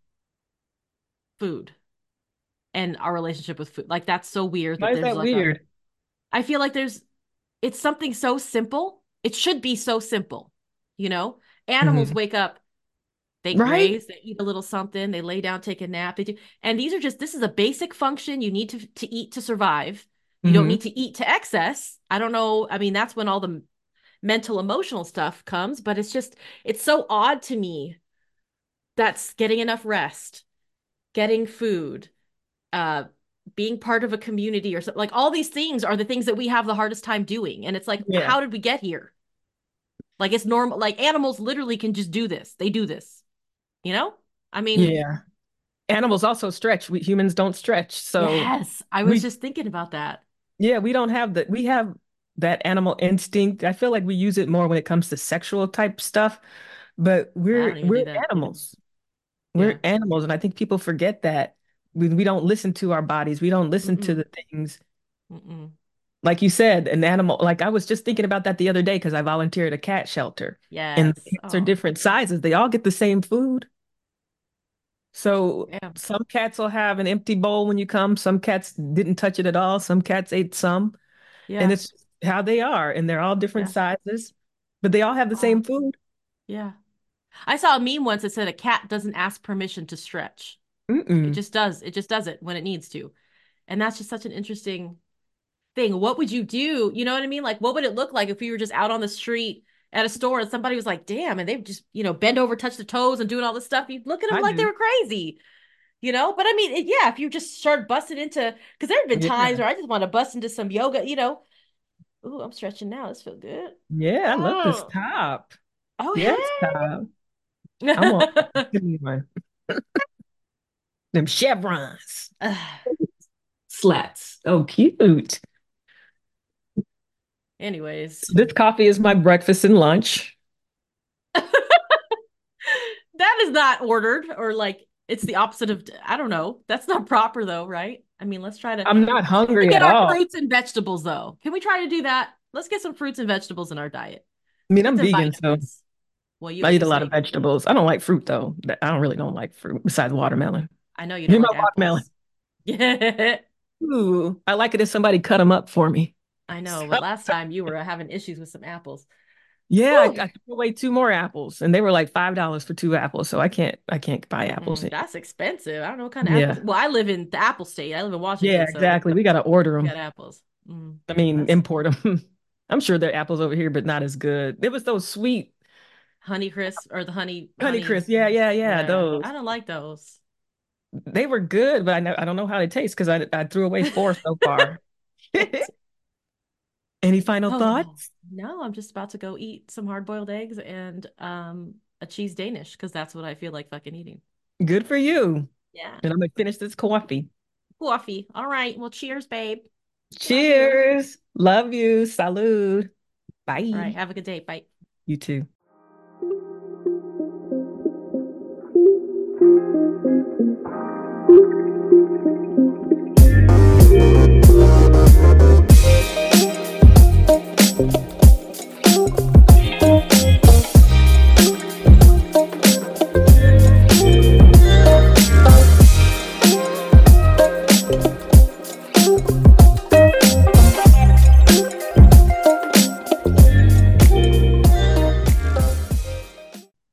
[SPEAKER 3] food and our relationship with food. Like that's so weird
[SPEAKER 2] Why
[SPEAKER 3] that
[SPEAKER 2] is
[SPEAKER 3] there's
[SPEAKER 2] that
[SPEAKER 3] like a,
[SPEAKER 2] weird?
[SPEAKER 3] I feel like there's, it's something so simple. It should be so simple, you know? Animals
[SPEAKER 2] Mhm.
[SPEAKER 3] wake up, they
[SPEAKER 2] Right?
[SPEAKER 3] graze, they eat a little something, they lay down, take a nap, they do. And these are just, this is a basic function you need to to eat to survive. You don't need
[SPEAKER 2] Mhm.
[SPEAKER 3] to eat to excess. I don't know. I mean, that's when all the mental emotional stuff comes, but it's just it's so odd to me that's getting enough rest, getting food, uh being part of a community or something. Like all these things are the things that we have the hardest time doing. And it's like,
[SPEAKER 2] Yeah.
[SPEAKER 3] how did we get here? Like it's normal. Like animals literally can just do this. They do this, you know? I mean,
[SPEAKER 2] Yeah. Animals also stretch. We humans don't stretch. So
[SPEAKER 3] yes, I was
[SPEAKER 2] we
[SPEAKER 3] just thinking about that.
[SPEAKER 2] yeah, we don't have that. We have that animal instinct. I feel like we use it more when it comes to sexual type stuff, but
[SPEAKER 3] I
[SPEAKER 2] we're
[SPEAKER 3] don't even
[SPEAKER 2] we're
[SPEAKER 3] do that.
[SPEAKER 2] animals.
[SPEAKER 3] Yeah.
[SPEAKER 2] We're animals, and I think people forget that. We we don't listen to our bodies. We don't listen to
[SPEAKER 3] Mm-mm.
[SPEAKER 2] the things
[SPEAKER 3] Mm-mm.
[SPEAKER 2] like you said, an animal. Like I was just thinking about that the other day because I volunteered at a cat shelter, and the
[SPEAKER 3] Yes.
[SPEAKER 2] cats are
[SPEAKER 3] Oh,
[SPEAKER 2] different sizes. They all get the same food. So
[SPEAKER 3] yeah.
[SPEAKER 2] some cats will have an empty bowl when you come. Some cats didn't touch it at all. Some cats ate some, and
[SPEAKER 3] Yeah.
[SPEAKER 2] it's just how they are, and they're all different
[SPEAKER 3] Yeah.
[SPEAKER 2] sizes, but they all have the
[SPEAKER 3] Wow.
[SPEAKER 2] same food.
[SPEAKER 3] Yeah. I saw a meme once that said a cat doesn't ask permission to stretch. It
[SPEAKER 2] Mm-mm.
[SPEAKER 3] just does. It just does it when it needs to. And that's just such an interesting thing. What would you do? You know what I mean? Like, what would it look like if we were just out on the street at a store and somebody was like, damn, and they've just, you know, bend over, touch the toes and doing all this stuff. You'd look at them
[SPEAKER 2] I
[SPEAKER 3] like they
[SPEAKER 2] do.
[SPEAKER 3] were crazy, you know? But I mean, it, yeah, if you just start busting into, because there have been times
[SPEAKER 2] Yeah.
[SPEAKER 3] where I just want to bust into some yoga, you know. Ooh, I'm stretching now. This feel good.
[SPEAKER 2] Yeah, I love this
[SPEAKER 3] Oh,
[SPEAKER 2] top.
[SPEAKER 3] oh
[SPEAKER 2] Yes, top. I want
[SPEAKER 3] hey.
[SPEAKER 2] give me one. Them chevrons.
[SPEAKER 3] Ugh.
[SPEAKER 2] Slats. Oh, cute.
[SPEAKER 3] Anyways,
[SPEAKER 2] So this coffee is my breakfast and lunch.
[SPEAKER 3] that is not ordered or like it's the opposite of I don't know. That's not proper though, right? I mean, let's try to
[SPEAKER 2] I'm not
[SPEAKER 3] let's try to
[SPEAKER 2] hungry
[SPEAKER 3] get
[SPEAKER 2] at
[SPEAKER 3] our
[SPEAKER 2] all.
[SPEAKER 3] fruits and vegetables though. Can we try to do that? Let's get some fruits and vegetables in our diet.
[SPEAKER 2] I mean,
[SPEAKER 3] Get
[SPEAKER 2] I'm
[SPEAKER 3] the
[SPEAKER 2] vegan, so
[SPEAKER 3] vitamins. Well, you
[SPEAKER 2] I
[SPEAKER 3] ate
[SPEAKER 2] eat
[SPEAKER 3] the
[SPEAKER 2] a lot of
[SPEAKER 3] steak.
[SPEAKER 2] vegetables. I don't like fruit though. I don't really don't like fruit besides watermelon.
[SPEAKER 3] I know you
[SPEAKER 2] Give
[SPEAKER 3] don't
[SPEAKER 2] me my
[SPEAKER 3] like
[SPEAKER 2] watermelon.
[SPEAKER 3] apples. Yeah,
[SPEAKER 2] Ooh, I like it if somebody cut them up for me.
[SPEAKER 3] I know.
[SPEAKER 2] So,
[SPEAKER 3] But last time you were having issues with some apples.
[SPEAKER 2] yeah,
[SPEAKER 3] Whew.
[SPEAKER 2] I, I threw away two more apples, and they were like five dollars for two apples. So I can't, I can't buy apples
[SPEAKER 3] Mm-mm,
[SPEAKER 2] anymore.
[SPEAKER 3] that's expensive. I don't know what kind of apples.
[SPEAKER 2] Yeah,
[SPEAKER 3] Well, I live in the Apple State. I live in
[SPEAKER 2] yeah,
[SPEAKER 3] Washington, so
[SPEAKER 2] exactly. We got to order
[SPEAKER 3] we
[SPEAKER 2] them.
[SPEAKER 3] got apples. Mm,
[SPEAKER 2] I mean,
[SPEAKER 3] that's
[SPEAKER 2] import them. I'm sure there are apples over here, but not as good. It was those sweet
[SPEAKER 3] Honey Crisp or the honey
[SPEAKER 2] Honey
[SPEAKER 3] honey.
[SPEAKER 2] Crisp. Yeah, yeah, yeah.
[SPEAKER 3] Yeah,
[SPEAKER 2] Those
[SPEAKER 3] I don't like those.
[SPEAKER 2] they were good, but I know I don't know how they taste because I I threw away four so far. Any final
[SPEAKER 3] Oh,
[SPEAKER 2] thoughts?
[SPEAKER 3] no, I'm just about to go eat some hard-boiled eggs and um a cheese Danish because that's what I feel like fucking eating.
[SPEAKER 2] Good for you.
[SPEAKER 3] Yeah.
[SPEAKER 2] And I'm gonna finish this coffee.
[SPEAKER 3] Coffee. All right. Well, cheers, babe. Love you.
[SPEAKER 2] Cheers. Love you. Salud.
[SPEAKER 3] All right.
[SPEAKER 2] Bye.
[SPEAKER 3] Have a good day. Bye.
[SPEAKER 2] You too.